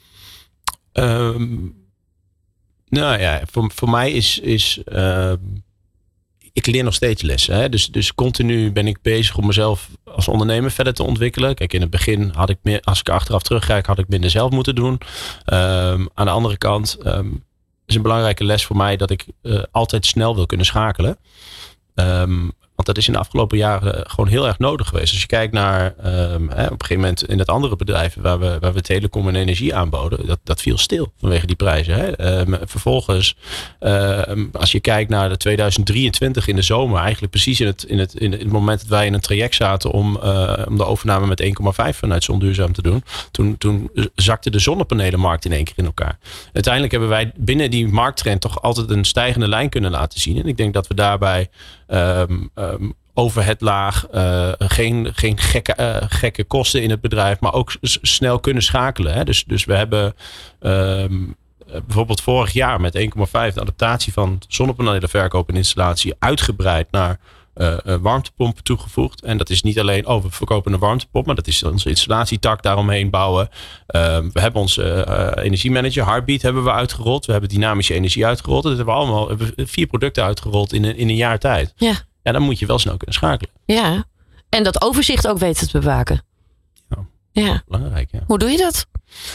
Um, Nou ja, voor, voor mij is, is uh, ik leer nog steeds lessen. Hè? Dus, dus continu ben ik bezig om mezelf als ondernemer verder te ontwikkelen. Kijk, in het begin had ik meer, als ik achteraf terugkijk, had ik minder zelf moeten doen. Um, aan de andere kant um, is een belangrijke les voor mij dat ik uh, altijd snel wil kunnen schakelen. Um, Want dat is in de afgelopen jaren gewoon heel erg nodig geweest. Als je kijkt naar um, hè, op een gegeven moment in het andere bedrijf waar we, waar we telecom en energie aanboden. Dat, dat viel stil vanwege die prijzen. Hè. Um, vervolgens, um, als je kijkt naar de tweeduizend drieëntwintig in de zomer. Eigenlijk precies in het, in het, in het moment dat wij in een traject zaten om, uh, om de overname met één komma vijf vanuit Zonduurzaam te doen. Toen, toen zakte de zonnepanelenmarkt in één keer in elkaar. Uiteindelijk hebben wij binnen die markttrend toch altijd een stijgende lijn kunnen laten zien. En ik denk dat we daarbij Um, um, over het laag, uh, geen, geen gekke, uh, gekke kosten in het bedrijf, maar ook s- snel kunnen schakelen. Hè? Dus, dus we hebben um, bijvoorbeeld vorig jaar met één komma vijf de adaptatie van zonnepanelenverkoop en installatie uitgebreid naar uh, uh, warmtepompen toegevoegd. En dat is niet alleen, oh, we verkopen een warmtepomp, maar dat is onze installatietak daaromheen bouwen. Uh, we hebben onze uh, energiemanager, Heartbeat, hebben we uitgerold. We hebben dynamische energie uitgerold. Dat hebben we allemaal hebben we vier producten uitgerold in een, in een jaar tijd. Ja. Ja, dan moet je wel snel kunnen schakelen. Ja, en dat overzicht ook weten te bewaken. Ja, ja. Belangrijk, ja. Hoe doe je dat?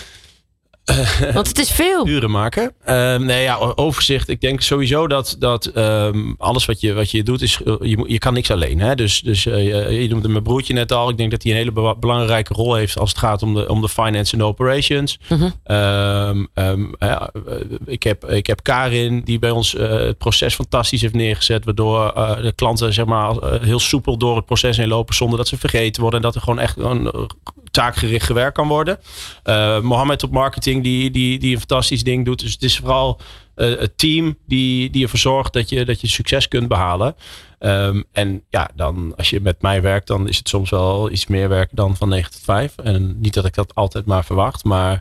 Want het is veel. Uren maken. Uh, nee, ja, overzicht. Ik denk sowieso dat, dat um, alles wat je, wat je doet, is, je, je kan niks alleen. Hè? Dus, dus uh, je, je noemde mijn broertje net al. Ik denk dat hij een hele be- belangrijke rol heeft als het gaat om de, om de finance en de operations. Mm-hmm. Um, um, ja, ik, heb, ik heb Karin, die bij ons uh, het proces fantastisch heeft neergezet. Waardoor uh, de klanten zeg maar, uh, heel soepel door het proces heen lopen zonder dat ze vergeten worden. En dat er gewoon echt een uh, taakgericht gewerkt kan worden. Uh, Mohammed op marketing. Die, die, die een fantastisch ding doet. Dus het is vooral uh, het team die, die ervoor zorgt dat je, dat je succes kunt behalen. Um, en ja, dan als je met mij werkt, dan is het soms wel iets meer werk dan van negen tot vijf. En niet dat ik dat altijd maar verwacht, maar...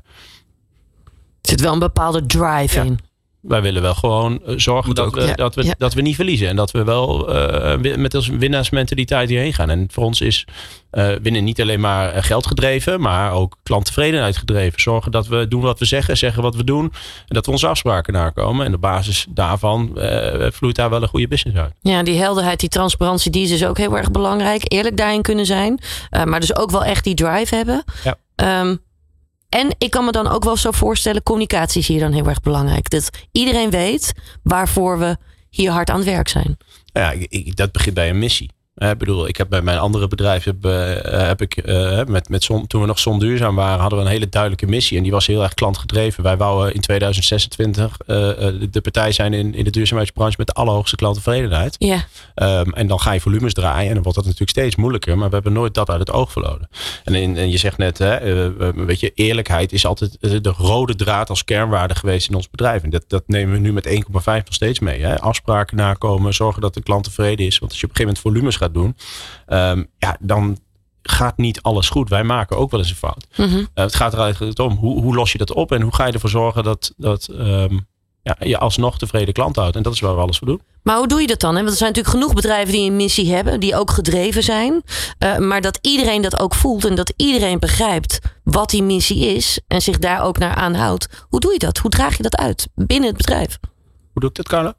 Er zit wel een bepaalde drive ja. in. Wij willen wel gewoon zorgen dat we, ja, dat, we, ja. dat we niet verliezen. En dat we wel uh, met onze winnaarsmentaliteit hierheen gaan. En voor ons is uh, winnen niet alleen maar geld gedreven, maar ook klanttevredenheid gedreven. Zorgen dat we doen wat we zeggen, zeggen wat we doen. En dat we onze afspraken nakomen. En op basis daarvan uh, vloeit daar wel een goede business uit. Ja, die helderheid, die transparantie, die is dus ook heel erg belangrijk. Eerlijk daarin kunnen zijn. Uh, maar dus ook wel echt die drive hebben. Ja. Um, En ik kan me dan ook wel zo voorstellen, communicatie is hier dan heel erg belangrijk. Dat iedereen weet waarvoor we hier hard aan het werk zijn. Ja, ik, ik, dat begint bij een missie. Ik bedoel, ik heb bij mijn andere bedrijf heb, uh, heb ik uh, met, met zon, toen we nog Zon Duurzaam waren, hadden we een hele duidelijke missie. En die was heel erg klantgedreven. Wij wouden in tweeduizend zesentwintig uh, de partij zijn in, in de duurzaamheidsbranche met de allerhoogste klanttevredenheid. Ja. Um, en dan ga je volumes draaien en dan wordt dat natuurlijk steeds moeilijker. Maar we hebben nooit dat uit het oog verloren. En, in, en je zegt net, hè, uh, weet je, eerlijkheid is altijd de rode draad als kernwaarde geweest in ons bedrijf. En dat, dat nemen we nu met één komma vijf nog steeds mee. Hè? Afspraken nakomen, zorgen dat de klant tevreden is. Want als je op een gegeven moment volumes gaat doen, um, ja, dan gaat niet alles goed. Wij maken ook wel eens een fout. Mm-hmm. Uh, het gaat er eigenlijk om, hoe, hoe los je dat op en hoe ga je ervoor zorgen dat, dat um, ja, je alsnog tevreden klant houdt. En dat is waar we alles voor doen. Maar hoe doe je dat dan? Hè? Want er zijn natuurlijk genoeg bedrijven die een missie hebben, die ook gedreven zijn. Uh, maar dat iedereen dat ook voelt en dat iedereen begrijpt wat die missie is en zich daar ook naar aanhoudt. Hoe doe je dat? Hoe draag je dat uit binnen het bedrijf? Hoe doe ik dat, Carlo?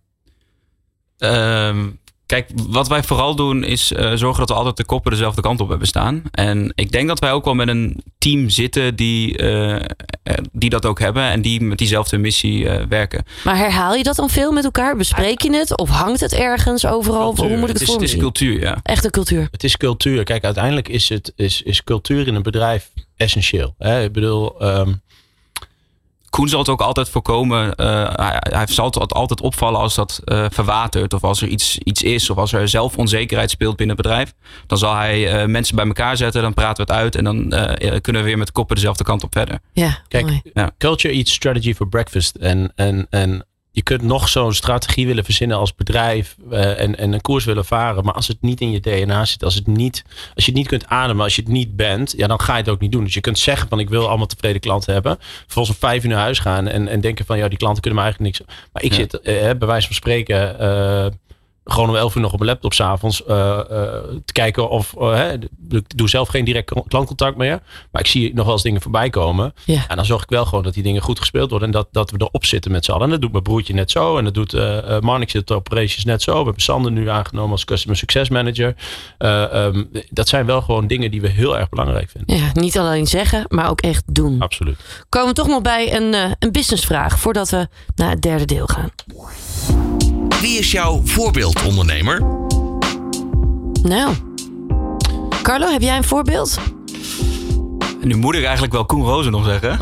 Um, Kijk, wat wij vooral doen is uh, zorgen dat we altijd de koppen dezelfde kant op hebben staan. En ik denk dat wij ook wel met een team zitten die, uh, die dat ook hebben. En die met diezelfde missie uh, werken. Maar herhaal je dat dan veel met elkaar? Bespreek je het? Of hangt het ergens overal? Cultuur. Hoe moet ik het, het voor Het is cultuur, ja. Echte cultuur. Het is cultuur. Kijk, uiteindelijk is, het, is, is cultuur in een bedrijf essentieel. Hè? Ik bedoel... Um, Koen zal het ook altijd voorkomen. Uh, hij, hij zal het altijd opvallen als dat uh, verwatert. Of als er iets, iets is. Of als er zelf onzekerheid speelt binnen het bedrijf. Dan zal hij uh, mensen bij elkaar zetten. Dan praten we het uit. En dan uh, kunnen we weer met de koppen dezelfde kant op verder. Ja, kijk, ja. Culture eats strategy for breakfast. En, en, en je kunt nog zo'n strategie willen verzinnen als bedrijf. Uh, en, en een koers willen varen. Maar als het niet in je D N A zit. Als, het niet, als je het niet kunt ademen. Als je het niet bent. Ja, dan ga je het ook niet doen. Dus je kunt zeggen van ik wil allemaal tevreden klanten hebben. Vervolgens om vijf uur naar huis gaan. En, en denken van ja, die klanten kunnen me eigenlijk niks. Maar ik ja. zit uh, bij wijze van spreken... Uh, gewoon om elf uur nog op mijn laptop 's avonds uh, uh, te kijken of... Uh, hè, ik doe zelf geen direct klantcontact meer. Maar ik zie nog wel eens dingen voorbij komen. Ja. En dan zorg ik wel gewoon dat die dingen goed gespeeld worden. En dat, dat we erop zitten met z'n allen. En dat doet mijn broertje net zo. En dat doet uh, Marnix zit de operations net zo. We hebben Sander nu aangenomen als Customer Success Manager. Uh, um, dat zijn wel gewoon dingen die we heel erg belangrijk vinden. Ja, niet alleen zeggen, maar ook echt doen. Absoluut. Komen we toch nog bij een, uh, een businessvraag voordat we naar het derde deel gaan. Wie is jouw voorbeeldondernemer? Nou, Carlo, heb jij een voorbeeld? Nu moet ik eigenlijk wel Koen Rozen nog zeggen.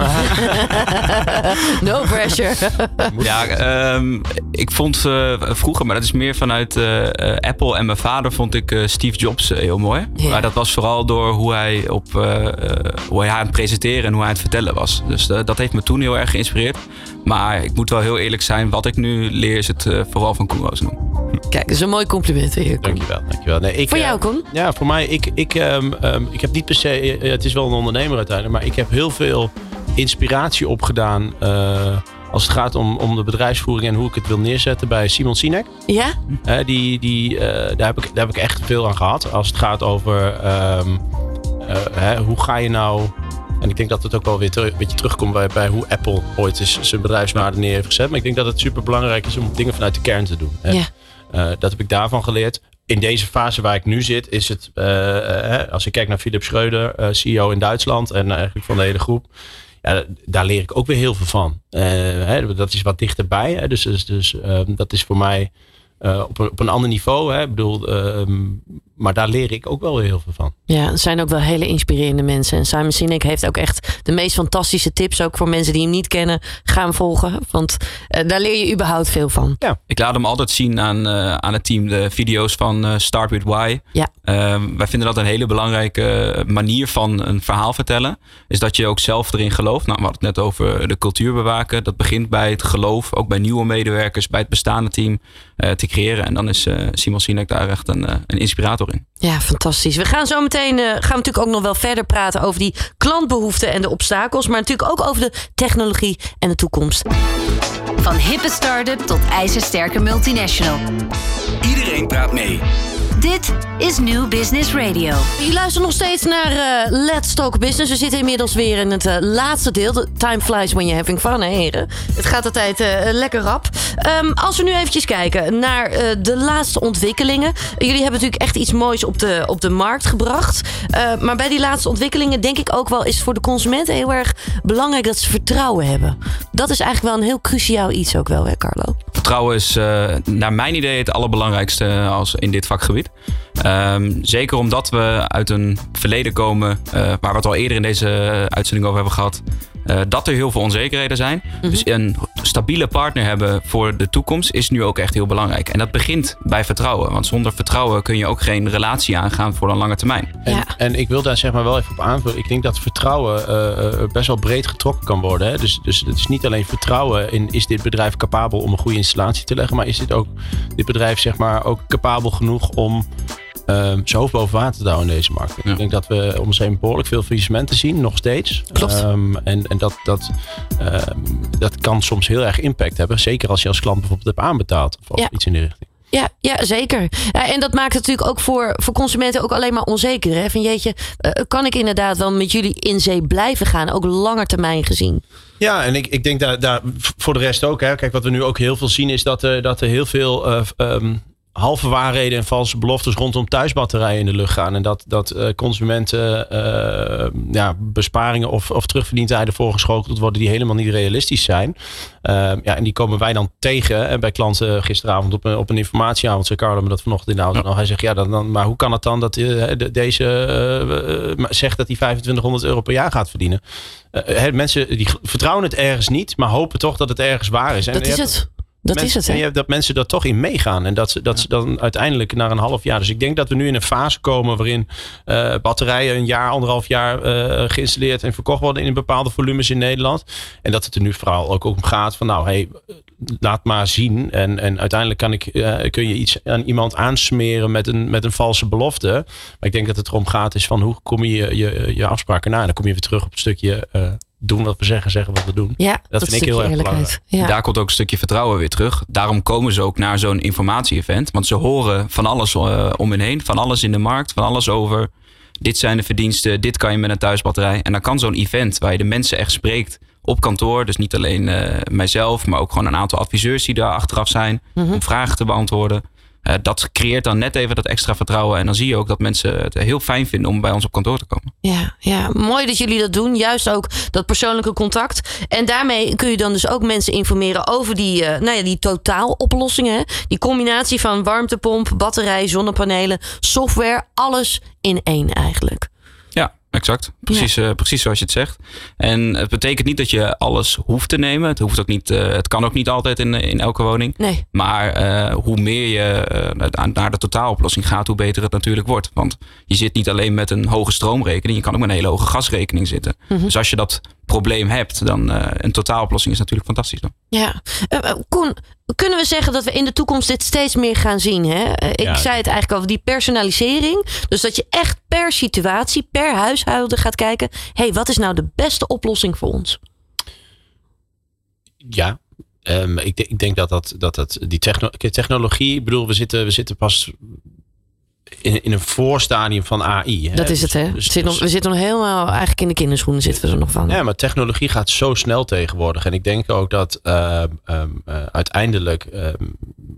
No pressure. Ja, um, ik vond uh, vroeger, maar dat is meer vanuit uh, uh, Apple en mijn vader, vond ik uh, Steve Jobs uh, heel mooi. Yeah. Maar dat was vooral door hoe hij, op, uh, uh, hoe hij aan het presenteren en hoe hij aan het vertellen was. Dus uh, dat heeft me toen heel erg geïnspireerd. Maar ik moet wel heel eerlijk zijn, wat ik nu leer is het uh, vooral van Koen Rozen doen. Kijk, dat is een mooi compliment weer, Koen. Dankjewel, dankjewel. Nee, ik, voor jou, Koen? Uh, ja, voor mij, ik, ik, um, um, ik heb niet per se, uh, het is wel een ondernemer uiteindelijk, maar ik heb heel veel inspiratie opgedaan uh, als het gaat om, om de bedrijfsvoering en hoe ik het wil neerzetten bij Simon Sinek. Ja? Uh, die, die, uh, daar, heb ik, daar heb ik echt veel aan gehad. Als het gaat over um, uh, hè, hoe ga je nou... En ik denk dat het ook wel weer ter, een beetje terugkomt bij, bij hoe Apple ooit is, zijn bedrijfswaarde neer heeft gezet. Maar ik denk dat het super belangrijk is om dingen vanuit de kern te doen. En, ja. uh, dat heb ik daarvan geleerd. In deze fase waar ik nu zit, is het... Uh, uh, als ik kijk naar Philipp Schreuder, uh, C E O in Duitsland en eigenlijk van de hele groep. Ja, daar leer ik ook weer heel veel van. Uh, hè, dat is wat dichterbij. Hè, dus dus, dus uh, dat is voor mij uh, op, een, op een ander niveau. Hè, ik bedoel, uh, maar daar leer ik ook wel weer heel veel van. Ja, het zijn ook wel hele inspirerende mensen. En Simon Sinek heeft ook echt de meest fantastische tips. Ook voor mensen die hem niet kennen, gaan volgen. Want uh, daar leer je überhaupt veel van. Ja. Ik laat hem altijd zien aan, uh, aan het team. De video's van uh, Start With Why. Ja. Uh, wij vinden dat een hele belangrijke manier van een verhaal vertellen. Is dat je ook zelf erin gelooft. Nou, we hadden het net over de cultuur bewaken. Dat begint bij het geloof. Ook bij nieuwe medewerkers. Bij het bestaande team uh, te creëren. En dan is uh, Simon Sinek daar echt een, uh, een inspirator in. Ja, fantastisch. We gaan zo meteen uh, gaan we natuurlijk ook nog wel verder praten over die klantbehoeften en de obstakels. Maar natuurlijk ook over de technologie en de toekomst. Van hippe start-up tot ijzersterke multinational. Iedereen praat mee. Dit is New Business Radio. Je luistert nog steeds naar uh, Let's Talk Business. We zitten inmiddels weer in het uh, laatste deel. The time flies when you're having fun, hè heren. Het gaat altijd uh, lekker rap. Um, als we nu eventjes kijken naar uh, de laatste ontwikkelingen. Jullie hebben natuurlijk echt iets moois op de, op de markt gebracht. Uh, maar bij die laatste ontwikkelingen denk ik ook wel... is het voor de consumenten heel erg belangrijk dat ze vertrouwen hebben. Dat is eigenlijk wel een heel cruciaal iets ook wel, hè Carlo? Vertrouwen is uh, naar mijn idee het allerbelangrijkste als in dit vakgebied. Um, zeker omdat we uit een verleden komen, uh, waar we het al eerder in deze uitzending over hebben gehad, uh, dat er heel veel onzekerheden zijn. Mm-hmm. Dus een stabiele partner hebben voor de toekomst is nu ook echt heel belangrijk. En dat begint bij vertrouwen. Want zonder vertrouwen kun je ook geen relatie aangaan voor een lange termijn. En, ja. en ik wil daar zeg maar wel even op aanvullen. Ik denk dat vertrouwen uh, best wel breed getrokken kan worden. Hè? Dus, dus het is niet alleen vertrouwen in is dit bedrijf capabel om een goede installatie te leggen. Maar is dit ook dit bedrijf zeg maar ook capabel genoeg om Uh, zijn hoofd boven water te houden in deze markt. Ja. Ik denk dat we om ons heen behoorlijk veel faillissementen zien, nog steeds. Klopt. Um, en en dat, dat, um, dat kan soms heel erg impact hebben. Zeker als je als klant bijvoorbeeld hebt aanbetaald. Of ja. iets in die richting. Ja, ja, zeker. Ja, en dat maakt het natuurlijk ook voor, voor consumenten ook alleen maar onzeker. Hè? Van jeetje, uh, kan ik inderdaad wel met jullie in zee blijven gaan? Ook langer termijn gezien. Ja, en ik, ik denk daar, daar voor de rest ook. Hè. Kijk, wat we nu ook heel veel zien is dat, uh, dat er heel veel... Uh, um, halve waarheden en valse beloftes rondom thuisbatterijen in de lucht gaan. En dat, dat uh, consumenten uh, ja, besparingen of, of terugverdientijden voorgeschoteld worden die helemaal niet realistisch zijn. Uh, ja, en die komen wij dan tegen. En bij klanten gisteravond op een, op een informatieavond zei Carlo me dat vanochtend in de auto. Ja. Hij zegt, ja, dan, dan, maar hoe kan het dan dat uh, de, deze uh, uh, zegt dat hij vijfentwintighonderd euro per jaar gaat verdienen? Uh, mensen die vertrouwen het ergens niet, maar hopen toch dat het ergens waar is. En dat is hebt, het. Dat mensen, is het, hè? en je hebt dat mensen er toch in meegaan. En dat, dat ja. ze dan uiteindelijk na een half jaar. Dus ik denk dat we nu in een fase komen waarin uh, batterijen een jaar, anderhalf jaar uh, geïnstalleerd en verkocht worden in bepaalde volumes in Nederland. En dat het er nu vooral ook om gaat van nou, hey, laat maar zien. En, en uiteindelijk kan ik, uh, kun je iets aan iemand aansmeren met een, met een valse belofte. Maar ik denk dat het erom gaat is van hoe kom je je, je afspraken na. En dan kom je weer terug op het stukje... Uh, doen wat we zeggen, zeggen wat we doen. Ja, dat, dat vind ik heel erg belangrijk. Ja. Daar komt ook een stukje vertrouwen weer terug. Daarom komen ze ook naar zo'n informatie-event. Want ze horen van alles uh, om hen heen. Van alles in de markt. Van alles over dit zijn de verdiensten. Dit kan je met een thuisbatterij. En dan kan zo'n event waar je de mensen echt spreekt op kantoor. Dus niet alleen uh, mijzelf. Maar ook gewoon een aantal adviseurs die daar achteraf zijn. Mm-hmm. Om vragen te beantwoorden. Uh, dat creëert dan net even dat extra vertrouwen. En dan zie je ook dat mensen het heel fijn vinden om bij ons op kantoor te komen. Ja, ja, mooi dat jullie dat doen. Juist ook dat persoonlijke contact. En daarmee kun je dan dus ook mensen informeren over die, uh, nou ja, die totaaloplossingen. Hè? Die combinatie van warmtepomp, batterij, zonnepanelen, software. Alles in één eigenlijk. Ja, exact. Precies, ja. uh, precies zoals je het zegt. En het betekent niet dat je alles hoeft te nemen. Het, hoeft ook niet, uh, het kan ook niet altijd in, in elke woning. Nee. Maar uh, hoe meer je uh, naar de totaaloplossing gaat, hoe beter het natuurlijk wordt. Want je zit niet alleen met een hoge stroomrekening. Je kan ook met een hele hoge gasrekening zitten. Mm-hmm. Dus als je dat probleem hebt, dan uh, een totaaloplossing is natuurlijk fantastisch dan. Ja. Uh, Koen, kunnen we zeggen dat we in de toekomst dit steeds meer gaan zien? Hè? Uh, ik ja. zei het eigenlijk over die personalisering. Dus dat je echt per situatie, per huishouden gaat kijken. Hé, hey, wat is nou de beste oplossing voor ons? Ja, um, ik, ik denk dat dat, dat, dat die techno- technologie, ik bedoel, we zitten, we zitten pas in, in een voorstadium van A I. Hè? Dat is het, hè? Dus, Zit nog, we zitten nog helemaal, eigenlijk in de kinderschoenen zitten we er nog van. Ja, maar technologie gaat zo snel tegenwoordig. En ik denk ook dat uh, um, uh, uiteindelijk um,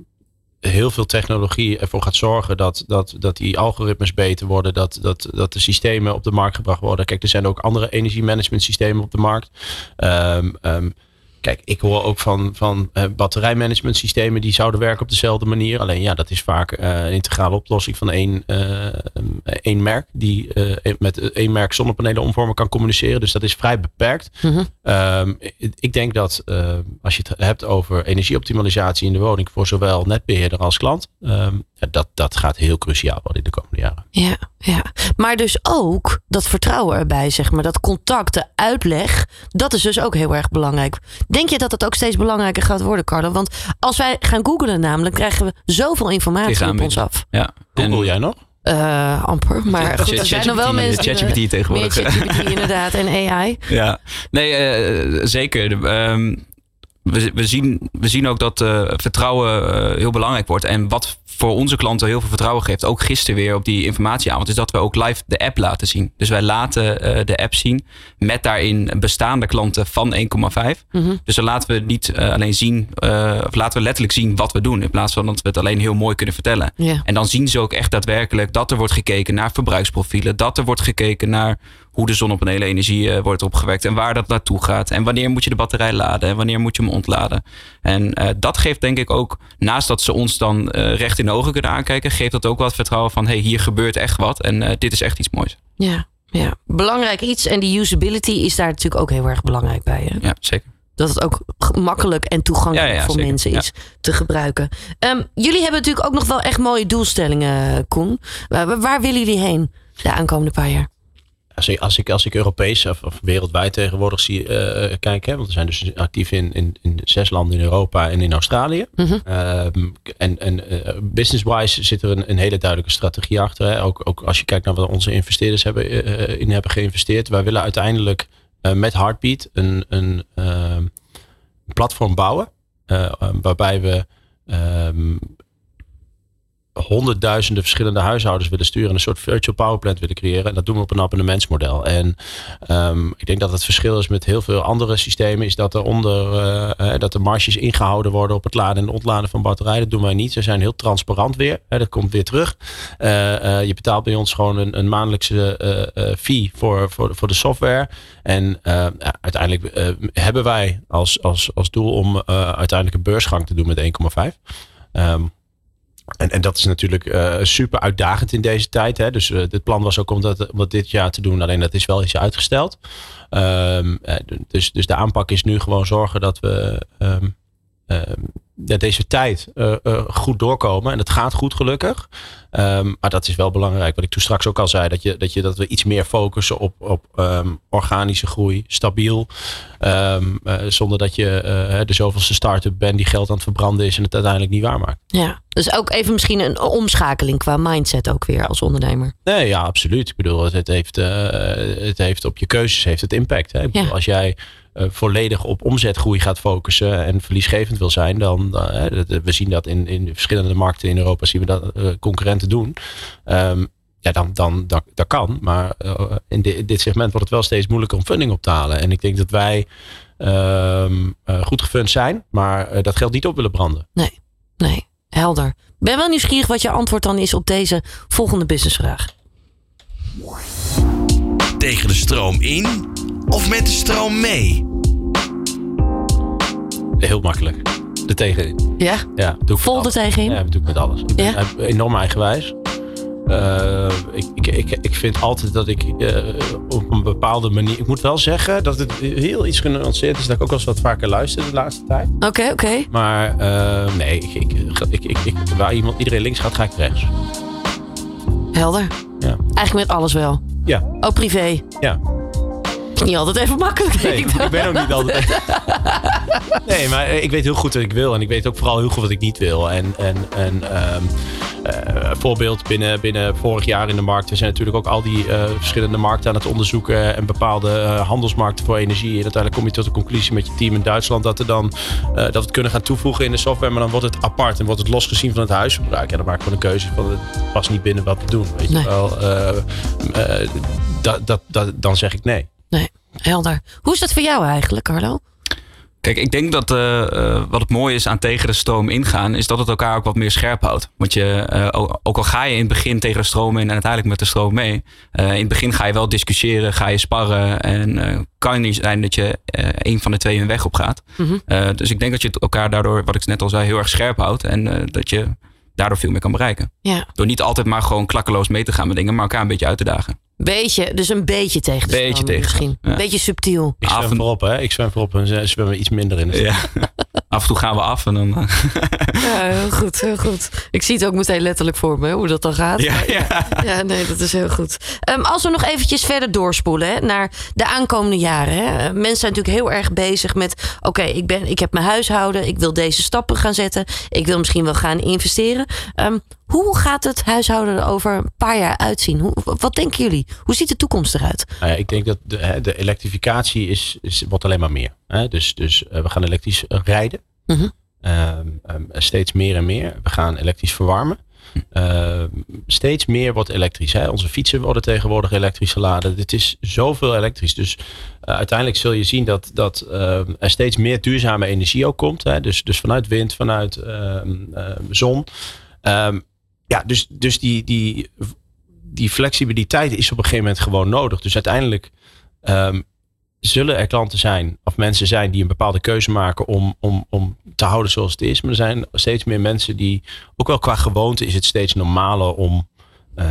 heel veel technologie ervoor gaat zorgen dat, dat, dat die algoritmes beter worden. Dat, dat, dat de systemen op de markt gebracht worden. Kijk, er zijn ook andere energiemanagement systemen op de markt. Um, um, Kijk, ik hoor ook van, van uh, batterijmanagement systemen die zouden werken op dezelfde manier. Alleen ja, dat is vaak uh, een integrale oplossing van één, uh, één merk. Die uh, met één merk zonnepanelen omvormen kan communiceren. Dus dat is vrij beperkt. Mm-hmm. Um, ik denk dat uh, als je het hebt over energieoptimalisatie in de woning voor zowel netbeheerder als klant. Um, dat, dat gaat heel cruciaal worden in de komende jaren. Ja, ja, maar dus ook dat vertrouwen erbij, zeg maar. Dat contact, de uitleg, dat is dus ook heel erg belangrijk. Denk je dat het ook steeds belangrijker gaat worden, Carlo? Want als wij gaan googlen namelijk, krijgen we zoveel informatie op ons af. Ja. Google en, jij nog? Uh, amper, maar goed, er zijn nog wel mensen. ChatGPT tegenwoordig. Meer ChatGPT inderdaad en A I. Ja, nee, uh, zeker. Um, we, we, zien, we zien ook dat uh, vertrouwen uh, heel belangrijk wordt. En wat voor onze klanten heel veel vertrouwen geeft, ook gisteren weer op die informatieavond, is dat we ook live de app laten zien. Dus wij laten uh, de app zien met daarin bestaande klanten van één komma vijf. Mm-hmm. Dus dan laten we niet uh, alleen zien, uh, of laten we letterlijk zien wat we doen, in plaats van dat we het alleen heel mooi kunnen vertellen. Yeah. En dan zien ze ook echt daadwerkelijk dat er wordt gekeken naar verbruiksprofielen, dat er wordt gekeken naar hoe de zonnepanelenergie uh, wordt opgewekt en waar dat naartoe gaat. En wanneer moet je de batterij laden en wanneer moet je hem ontladen. En uh, dat geeft denk ik ook, naast dat ze ons dan uh, recht in de ogen kunnen aankijken, geeft dat ook wat vertrouwen van, hey, hier gebeurt echt wat en uh, dit is echt iets moois. Ja, ja, belangrijk iets. En die usability is daar natuurlijk ook heel erg belangrijk bij. Hè? Ja, zeker. Dat het ook makkelijk en toegankelijk ja, ja, voor zeker. mensen is ja. te gebruiken. Um, jullie hebben natuurlijk ook nog wel echt mooie doelstellingen, Koen. Waar, waar willen jullie heen de aankomende paar jaar? Als ik, als ik, als ik Europees of, of wereldwijd tegenwoordig zie uh, kijken. Want we zijn dus actief in, in, in zes landen in Europa en in Australië. Mm-hmm. Um, en en uh, business-wise zit er een, een hele duidelijke strategie achter. Hè. Ook, ook als je kijkt naar wat onze investeerders hebben, uh, in hebben geïnvesteerd. Wij willen uiteindelijk uh, met Heartbeat een, een uh, platform bouwen. Uh, waarbij we Um, honderdduizenden verschillende huishoudens willen sturen en een soort virtual power plant willen creëren. En dat doen we op een abonnementsmodel. En um, ik denk dat het verschil is met heel veel andere systemen, is dat er onder uh, dat de marges ingehouden worden op het laden en ontladen van batterijen. Dat doen wij niet. Ze zijn heel transparant weer. Hè, dat komt weer terug. Uh, uh, je betaalt bij ons gewoon een, een maandelijkse uh, uh, fee voor, voor, voor de software. En uh, ja, uiteindelijk uh, hebben wij als, als, als doel om uh, uiteindelijk een beursgang te doen met één komma vijf. Um, En, en dat is natuurlijk uh, super uitdagend in deze tijd. Hè? Dus uh, het plan was ook om dat, om dat dit jaar te doen. Alleen dat is wel eens uitgesteld. Um, uh, dus, dus de aanpak is nu gewoon zorgen dat we um, um, deze tijd uh, uh, goed doorkomen. En het gaat goed gelukkig. Um, maar dat is wel belangrijk. Wat ik toen straks ook al zei. Dat, je, dat, je, dat we iets meer focussen op, op um, organische groei. Stabiel. Um, uh, zonder dat je uh, de zoveelste start-up bent die geld aan het verbranden is en het uiteindelijk niet waarmaakt. Ja, dus ook even misschien een omschakeling qua mindset ook weer als ondernemer. Nee, ja, absoluut. Ik bedoel, het heeft, uh, het heeft op je keuzes heeft het impact. Hè? Ik bedoel, ja. Als jij uh, volledig op omzetgroei gaat focussen en verliesgevend wil zijn, dan uh, we zien dat in, in verschillende markten in Europa, zien we dat uh, concurrenten doen. Um, Ja, dan, dan dat, dat kan. Maar uh, in, de, in dit segment wordt het wel steeds moeilijker om funding op te halen. En ik denk dat wij um, uh, goed gefund zijn, maar uh, dat geld niet op willen branden. Nee, nee, helder. Ik ben wel nieuwsgierig wat je antwoord dan is op deze volgende businessvraag. Tegen de stroom in of met de stroom mee? Heel makkelijk. Er tegenin. Ja? Ja, doe ik vol er tegenin? Ja, dat doe ik met alles. Ik ben ja? enorm eigenwijs. Uh, ik, ik, ik, ik vind altijd dat ik uh, op een bepaalde manier... Ik moet wel zeggen dat het heel iets genuanceerd is. Dat ik ook wel eens wat vaker luister de laatste tijd. Oké, okay, oké. Okay. Maar uh, nee, ik, ik, ik, ik, ik, waar iemand, iedereen links gaat, ga ik rechts. Helder. Ja. Eigenlijk met alles wel. Ja. Ook privé. Ja. Niet altijd even makkelijk. Nee, ik, ik ben ook niet altijd even... Nee, maar ik weet heel goed wat ik wil. En ik weet ook vooral heel goed wat ik niet wil. En... en, en um, uh, voorbeeld binnen, binnen vorig jaar in de markt. We zijn natuurlijk ook al die uh, verschillende markten aan het onderzoeken. En bepaalde uh, handelsmarkten voor energie. En uiteindelijk kom je tot de conclusie met je team in Duitsland. Dat, er dan, uh, dat we het kunnen gaan toevoegen in de software. Maar dan wordt het apart en wordt het losgezien van het huisverbruik. En dan maken we een keuze van het past niet binnen wat we doen. Weet nee. je wel. Uh, uh, dat, dat, dat, dan zeg ik nee. Nee, helder. Hoe is dat voor jou eigenlijk, Carlo? Kijk, ik denk dat uh, uh, wat het mooie is aan tegen de stroom ingaan, is dat het elkaar ook wat meer scherp houdt. Want je, uh, ook al ga je in het begin tegen de stroom in en uiteindelijk met de stroom mee. Uh, in het begin ga je wel discussiëren, ga je sparren. En uh, kan het niet zijn dat je uh, een van de twee een weg op gaat. Mm-hmm. Uh, dus ik denk dat je het elkaar daardoor, wat ik net al zei, heel erg scherp houdt. En uh, dat je daardoor veel meer kan bereiken. Ja. Door niet altijd maar gewoon klakkeloos mee te gaan met dingen, maar elkaar een beetje uit te dagen. Beetje, dus een beetje tegen de beetje stroom tegen, misschien. Ja. Een beetje subtiel. Ik zwem voorop, hè? Ik zwem voorop en ze zwemmen iets minder in. Ja. Af en toe gaan we af en dan... Ja, heel goed, heel goed. Ik zie het ook meteen letterlijk voor me, hoe dat dan gaat. Ja, ja. ja nee, dat is heel goed. Um, als we nog eventjes verder doorspoelen hè, naar de aankomende jaren. Hè. Mensen zijn natuurlijk heel erg bezig met... Oké, okay, ik ben, ik heb mijn huishouden. Ik wil deze stappen gaan zetten. Ik wil misschien wel gaan investeren. Um, hoe gaat het huishouden er over een paar jaar uitzien? Hoe, wat denken jullie? Hoe ziet de toekomst eruit? Nou ja, ik denk dat de, de elektrificatie is, is, wordt alleen maar meer. Hè? Dus, dus uh, we gaan elektrisch rijden. Mm-hmm. Um, um, steeds meer en meer. We gaan elektrisch verwarmen. Uh, steeds meer wordt elektrisch. Hè? Onze fietsen worden tegenwoordig elektrisch geladen. Het is zoveel elektrisch. Dus uh, uiteindelijk zul je zien dat, dat uh, er steeds meer duurzame energie ook komt. Hè? Dus, dus vanuit wind, vanuit uh, uh, zon. Um, ja, dus, dus die, die, die flexibiliteit is op een gegeven moment gewoon nodig. Dus uiteindelijk um, zullen er klanten zijn of mensen zijn die een bepaalde keuze maken om, om, om te houden zoals het is. Maar er zijn steeds meer mensen die, ook wel qua gewoonte is het steeds normaler om uh,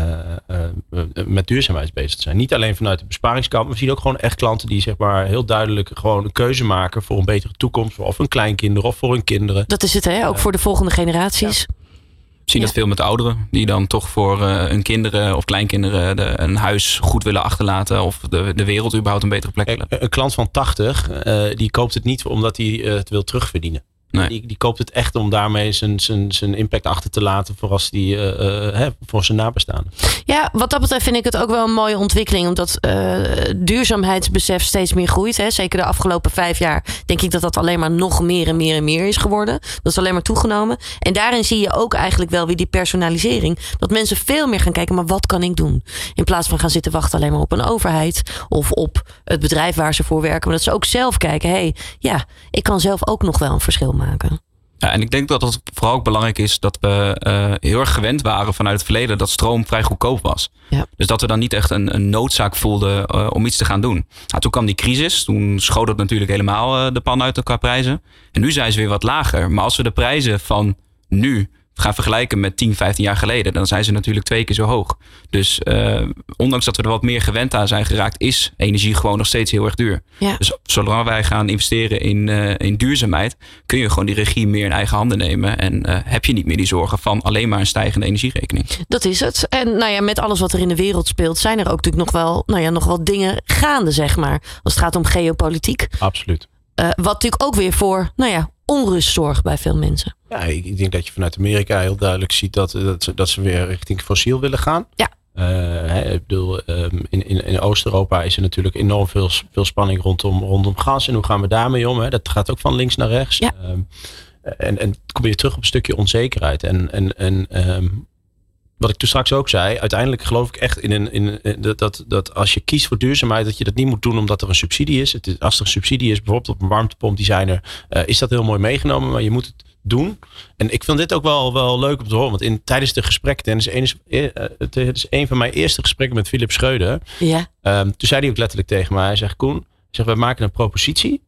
uh, met duurzaamheid bezig te zijn. Niet alleen vanuit de besparingskant, maar we zien ook gewoon echt klanten die zeg maar heel duidelijk gewoon een keuze maken voor een betere toekomst. Of hun kleinkinderen of voor hun kinderen. Dat is het hè, ook uh, voor de volgende generaties. Ja. We zien dat veel met de ouderen. Die dan toch voor uh, hun kinderen of kleinkinderen de, een huis goed willen achterlaten. Of de, de wereld überhaupt een betere plek willen. Een klant van tachtig, uh, die koopt het niet omdat hij uh, het wil terugverdienen. Nee. Die, die koopt het echt om daarmee zijn, zijn, zijn impact achter te laten voor, als die, uh, uh, hè, voor zijn nabestaanden. Ja, wat dat betreft vind ik het ook wel een mooie ontwikkeling. Omdat uh, duurzaamheidsbesef steeds meer groeit. Hè. Zeker de afgelopen vijf jaar denk ik dat dat alleen maar nog meer en meer en meer is geworden. Dat is alleen maar toegenomen. En daarin zie je ook eigenlijk wel weer die personalisering. Dat mensen veel meer gaan kijken, maar wat kan ik doen? In plaats van gaan zitten wachten alleen maar op een overheid. Of op het bedrijf waar ze voor werken. Maar dat ze ook zelf kijken. Hé, hey, ja, ik kan zelf ook nog wel een verschil maken. Ja, en ik denk dat het vooral ook belangrijk is dat we uh, heel erg gewend waren vanuit het verleden dat stroom vrij goedkoop was. Ja. Dus dat we dan niet echt een, een noodzaak voelden uh, om iets te gaan doen. Nou, toen kwam die crisis, toen schoot het natuurlijk helemaal uh, de pan uit qua prijzen. En nu zijn ze weer wat lager. Maar als we de prijzen van nu gaan vergelijken met tien, vijftien jaar geleden, dan zijn ze natuurlijk twee keer zo hoog. Dus uh, ondanks dat we er wat meer gewend aan zijn geraakt, is energie gewoon nog steeds heel erg duur. Ja. Dus zolang wij gaan investeren in, uh, in duurzaamheid, kun je gewoon die regie meer in eigen handen nemen. En uh, heb je niet meer die zorgen van alleen maar een stijgende energierekening. Dat is het. En nou ja, met alles wat er in de wereld speelt, zijn er ook natuurlijk nog wel, nou ja, nog wel dingen gaande, zeg maar. Als het gaat om geopolitiek. Absoluut. Uh, wat natuurlijk ook weer voor, nou ja, onrust zorgt bij veel mensen. Ja, ik, ik denk dat je vanuit Amerika heel duidelijk ziet dat, dat, ze, dat ze weer richting fossiel willen gaan. Ja. Uh, hè, ik bedoel, um, in, in, in Oost-Europa is er natuurlijk enorm veel, veel spanning rondom, rondom gas. En hoe gaan we daarmee om? Hè? Dat gaat ook van links naar rechts. Ja. Um, en, en kom je terug op een stukje onzekerheid. En, en, en um, wat ik toen straks ook zei, uiteindelijk geloof ik echt in, een, in, in dat, dat, dat als je kiest voor duurzaamheid, dat je dat niet moet doen omdat er een subsidie is. Het is als er een subsidie is, bijvoorbeeld op een warmtepomp-designer, uh, is dat heel mooi meegenomen, maar je moet het doen. En ik vind dit ook wel, wel leuk om te horen, want in, tijdens de gesprekken, tijdens een, het is een van mijn eerste gesprekken met Philip Schreuder, ja. um, toen zei hij ook letterlijk tegen mij, hij zegt, Koen, zeg, we maken een propositie.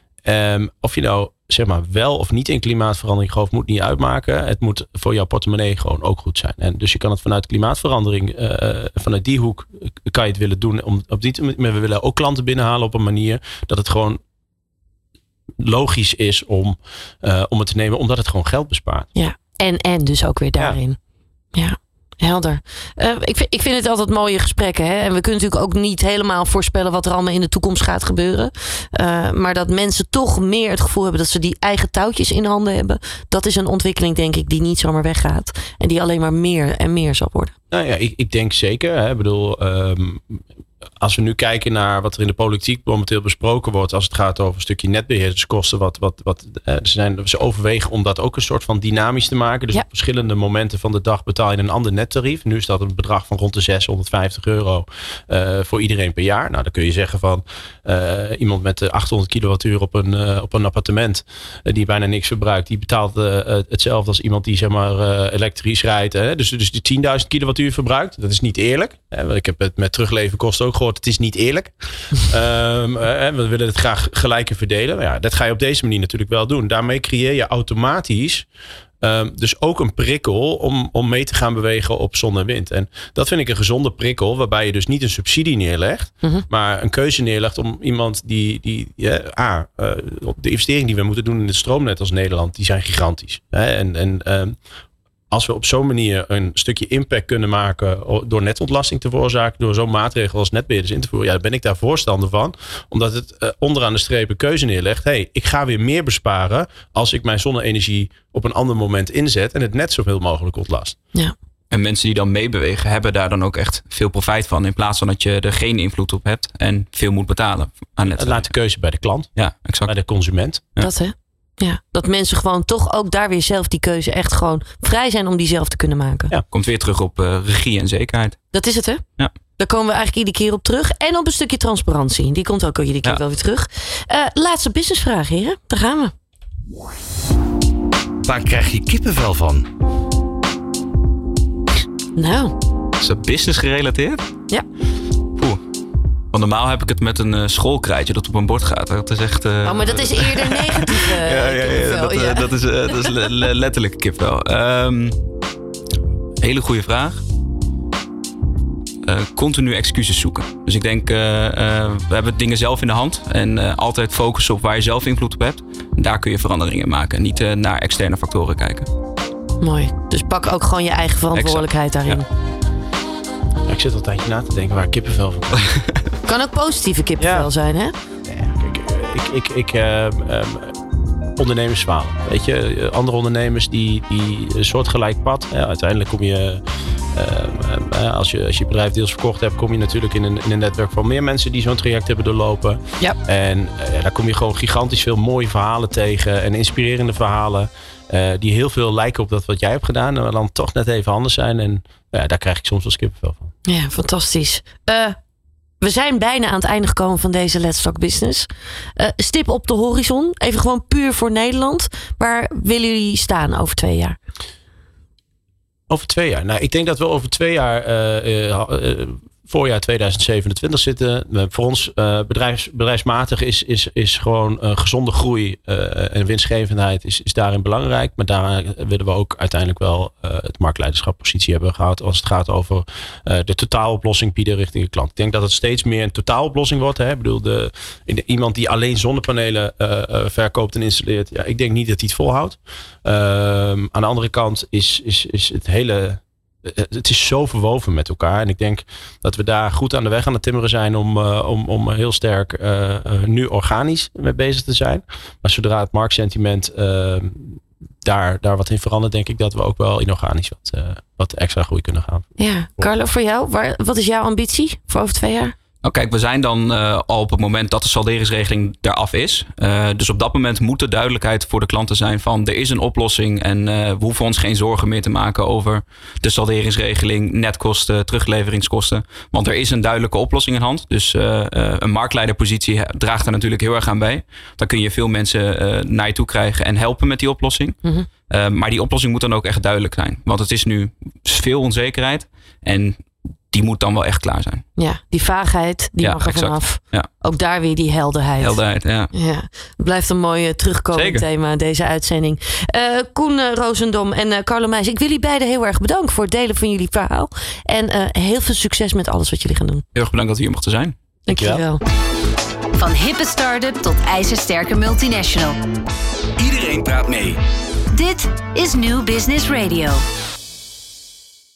Um, of je nou zeg maar wel of niet in klimaatverandering gelooft, moet niet uitmaken. Het moet voor jouw portemonnee gewoon ook goed zijn. En dus je kan het vanuit klimaatverandering, uh, vanuit die hoek kan je het willen doen. Om, op die, maar we willen ook klanten binnenhalen op een manier dat het gewoon logisch is om, uh, om het te nemen, omdat het gewoon geld bespaart. Ja, en, en dus ook weer daarin. Ja. ja. Helder. Uh, ik, vind, ik vind het altijd mooie gesprekken. Hè? En we kunnen natuurlijk ook niet helemaal voorspellen wat er allemaal in de toekomst gaat gebeuren. Uh, maar dat mensen toch meer het gevoel hebben dat ze die eigen touwtjes in handen hebben. Dat is een ontwikkeling, denk ik, die niet zomaar weggaat. En die alleen maar meer en meer zal worden. Nou ja, ik, ik denk zeker. Hè. Ik bedoel, um, als we nu kijken naar wat er in de politiek momenteel besproken wordt, als het gaat over een stukje netbeheerderskosten, wat, wat, wat eh, ze, zijn, ze overwegen om dat ook een soort van dynamisch te maken. Dus ja. op verschillende momenten van de dag betaal je een ander nettarief. Nu is dat een bedrag van rond de zeshonderdvijftig euro uh, voor iedereen per jaar. Nou, dan kun je zeggen van uh, iemand met achthonderd kilowattuur op een, uh, op een appartement uh, die bijna niks verbruikt, die betaalt uh, hetzelfde als iemand die zeg maar uh, elektrisch rijdt. Hè? Dus, dus die tienduizend kilowattuur verbruikt. Dat is niet eerlijk. Ik heb het met teruglevenkosten ook gehoord. Het is niet eerlijk. um, we willen het graag gelijker verdelen. Maar ja, dat ga je op deze manier natuurlijk wel doen. Daarmee creëer je automatisch um, dus ook een prikkel om, om mee te gaan bewegen op zon en wind. En dat vind ik een gezonde prikkel, waarbij je dus niet een subsidie neerlegt, mm-hmm. maar een keuze neerlegt om iemand die, die ja, ah, uh, de investering die we moeten doen in het stroomnet als Nederland, die zijn gigantisch. Hè? En, en um, als we op zo'n manier een stukje impact kunnen maken door netontlasting te veroorzaken, door zo'n maatregel als netbeheerders in te voeren, ja, dan ben ik daar voorstander van. Omdat het uh, onderaan de streep een keuze neerlegt. Hey, ik ga weer meer besparen als ik mijn zonne-energie op een ander moment inzet en het net zoveel mogelijk ontlast. Ja. En mensen die dan meebewegen, hebben daar dan ook echt veel profijt van. In plaats van dat je er geen invloed op hebt en veel moet betalen aan net. Het laat de keuze bij de klant. Ja, exact. Bij de consument. Ja. Dat hè? Ja, dat mensen gewoon toch ook daar weer zelf die keuze echt gewoon vrij zijn om die zelf te kunnen maken. Ja, komt weer terug op uh, regie en zekerheid. Dat is het, hè? Ja. Daar komen we eigenlijk iedere keer op terug. En op een stukje transparantie. Die komt ook iedere keer ja. wel weer terug. Uh, laatste businessvraag, heren. Daar gaan we. Waar krijg je kippenvel van? Nou. Is dat business gerelateerd? Ja. Poeh. Want normaal heb ik het met een uh, schoolkrijtje dat op een bord gaat. Dat is echt... Uh, oh, maar dat is eerder negatief. Uh, ja, ja, ja, dat, ja. Uh, dat is, uh, dat is le- le- letterlijk kipvel. Um, hele goede vraag. Uh, continu excuses zoeken. Dus ik denk, uh, uh, we hebben dingen zelf in de hand. En uh, altijd focussen op waar je zelf invloed op hebt. En daar kun je veranderingen maken. Niet uh, naar externe factoren kijken. Mooi. Dus pak ook gewoon je eigen verantwoordelijkheid exact. daarin. Ja. Ik zit altijd na te denken waar kippenvel van komt. Kan ook positieve kippenvel ja. zijn, hè? Ja, kijk, ik, ik, ik uh, um, ondernemers falen. Weet je, andere ondernemers die, die een soortgelijk pad. Ja, uiteindelijk kom je, uh, uh, als je, als je bedrijf deels verkocht hebt, kom je natuurlijk in een, in een netwerk van meer mensen die zo'n traject hebben doorlopen. Ja. En uh, daar kom je gewoon gigantisch veel mooie verhalen tegen en inspirerende verhalen. Uh, die heel veel lijken op dat wat jij hebt gedaan, maar dan toch net even anders zijn. En uh, daar krijg ik soms wel kippenvel van. Ja, fantastisch. Uh, we zijn bijna aan het einde gekomen van deze Let's Talk Business. Uh, stip op de horizon. Even gewoon puur voor Nederland. Waar willen jullie staan over twee jaar? Over twee jaar? Nou, ik denk dat we over twee jaar... Uh, uh, uh, voorjaar tweeduizend zevenentwintig zitten. Voor ons uh, bedrijfs, bedrijfsmatig is, is, is gewoon uh, gezonde groei uh, en winstgevendheid is, is daarin belangrijk. Maar daar willen we ook uiteindelijk wel uh, het marktleiderschappositie hebben gehad als het gaat over uh, de totaaloplossing bieden richting de klant. Ik denk dat het steeds meer een totaaloplossing wordt. Hè? Ik bedoel, de, de, iemand die alleen zonnepanelen uh, uh, verkoopt en installeert. Ja, ik denk niet dat hij het volhoudt. Uh, aan de andere kant is, is, is het hele... Het is zo verwoven met elkaar. En ik denk dat we daar goed aan de weg aan het timmeren zijn om, uh, om, om heel sterk uh, uh, nu organisch mee bezig te zijn. Maar zodra het marktsentiment uh, daar, daar wat in verandert, denk ik dat we ook wel inorganisch wat, uh, wat extra groei kunnen gaan. Ja, Carlo, voor jou, waar, wat is jouw ambitie voor over twee jaar? Nou kijk, we zijn dan uh, al op het moment dat de salderingsregeling eraf is. Uh, dus op dat moment moet er duidelijkheid voor de klanten zijn van er is een oplossing. En uh, we hoeven ons geen zorgen meer te maken over de salderingsregeling, netkosten, terugleveringen. Want er is een duidelijke oplossing in hand. Dus uh, uh, een marktleiderpositie draagt daar natuurlijk heel erg aan bij. Dan kun je veel mensen uh, naar je toe krijgen en helpen met die oplossing. Mm-hmm. Uh, maar die oplossing moet dan ook echt duidelijk zijn. Want het is nu veel onzekerheid en die moet dan wel echt klaar zijn. Ja, die vaagheid, die ja, mag er exact. vanaf. Ja. Ook daar weer die helderheid. Helderheid, ja. ja. Het blijft een mooi terugkomend Zeker. thema, deze uitzending. Uh, Koen uh, Roosendom en uh, Carlo Meijs, ik wil jullie beiden heel erg bedanken voor het delen van jullie verhaal. En uh, heel veel succes met alles wat jullie gaan doen. Heel erg bedankt dat we hier mochten zijn. Dankjewel. Van hippe start-up tot ijzersterke multinational. Iedereen praat mee. Dit is New Business Radio.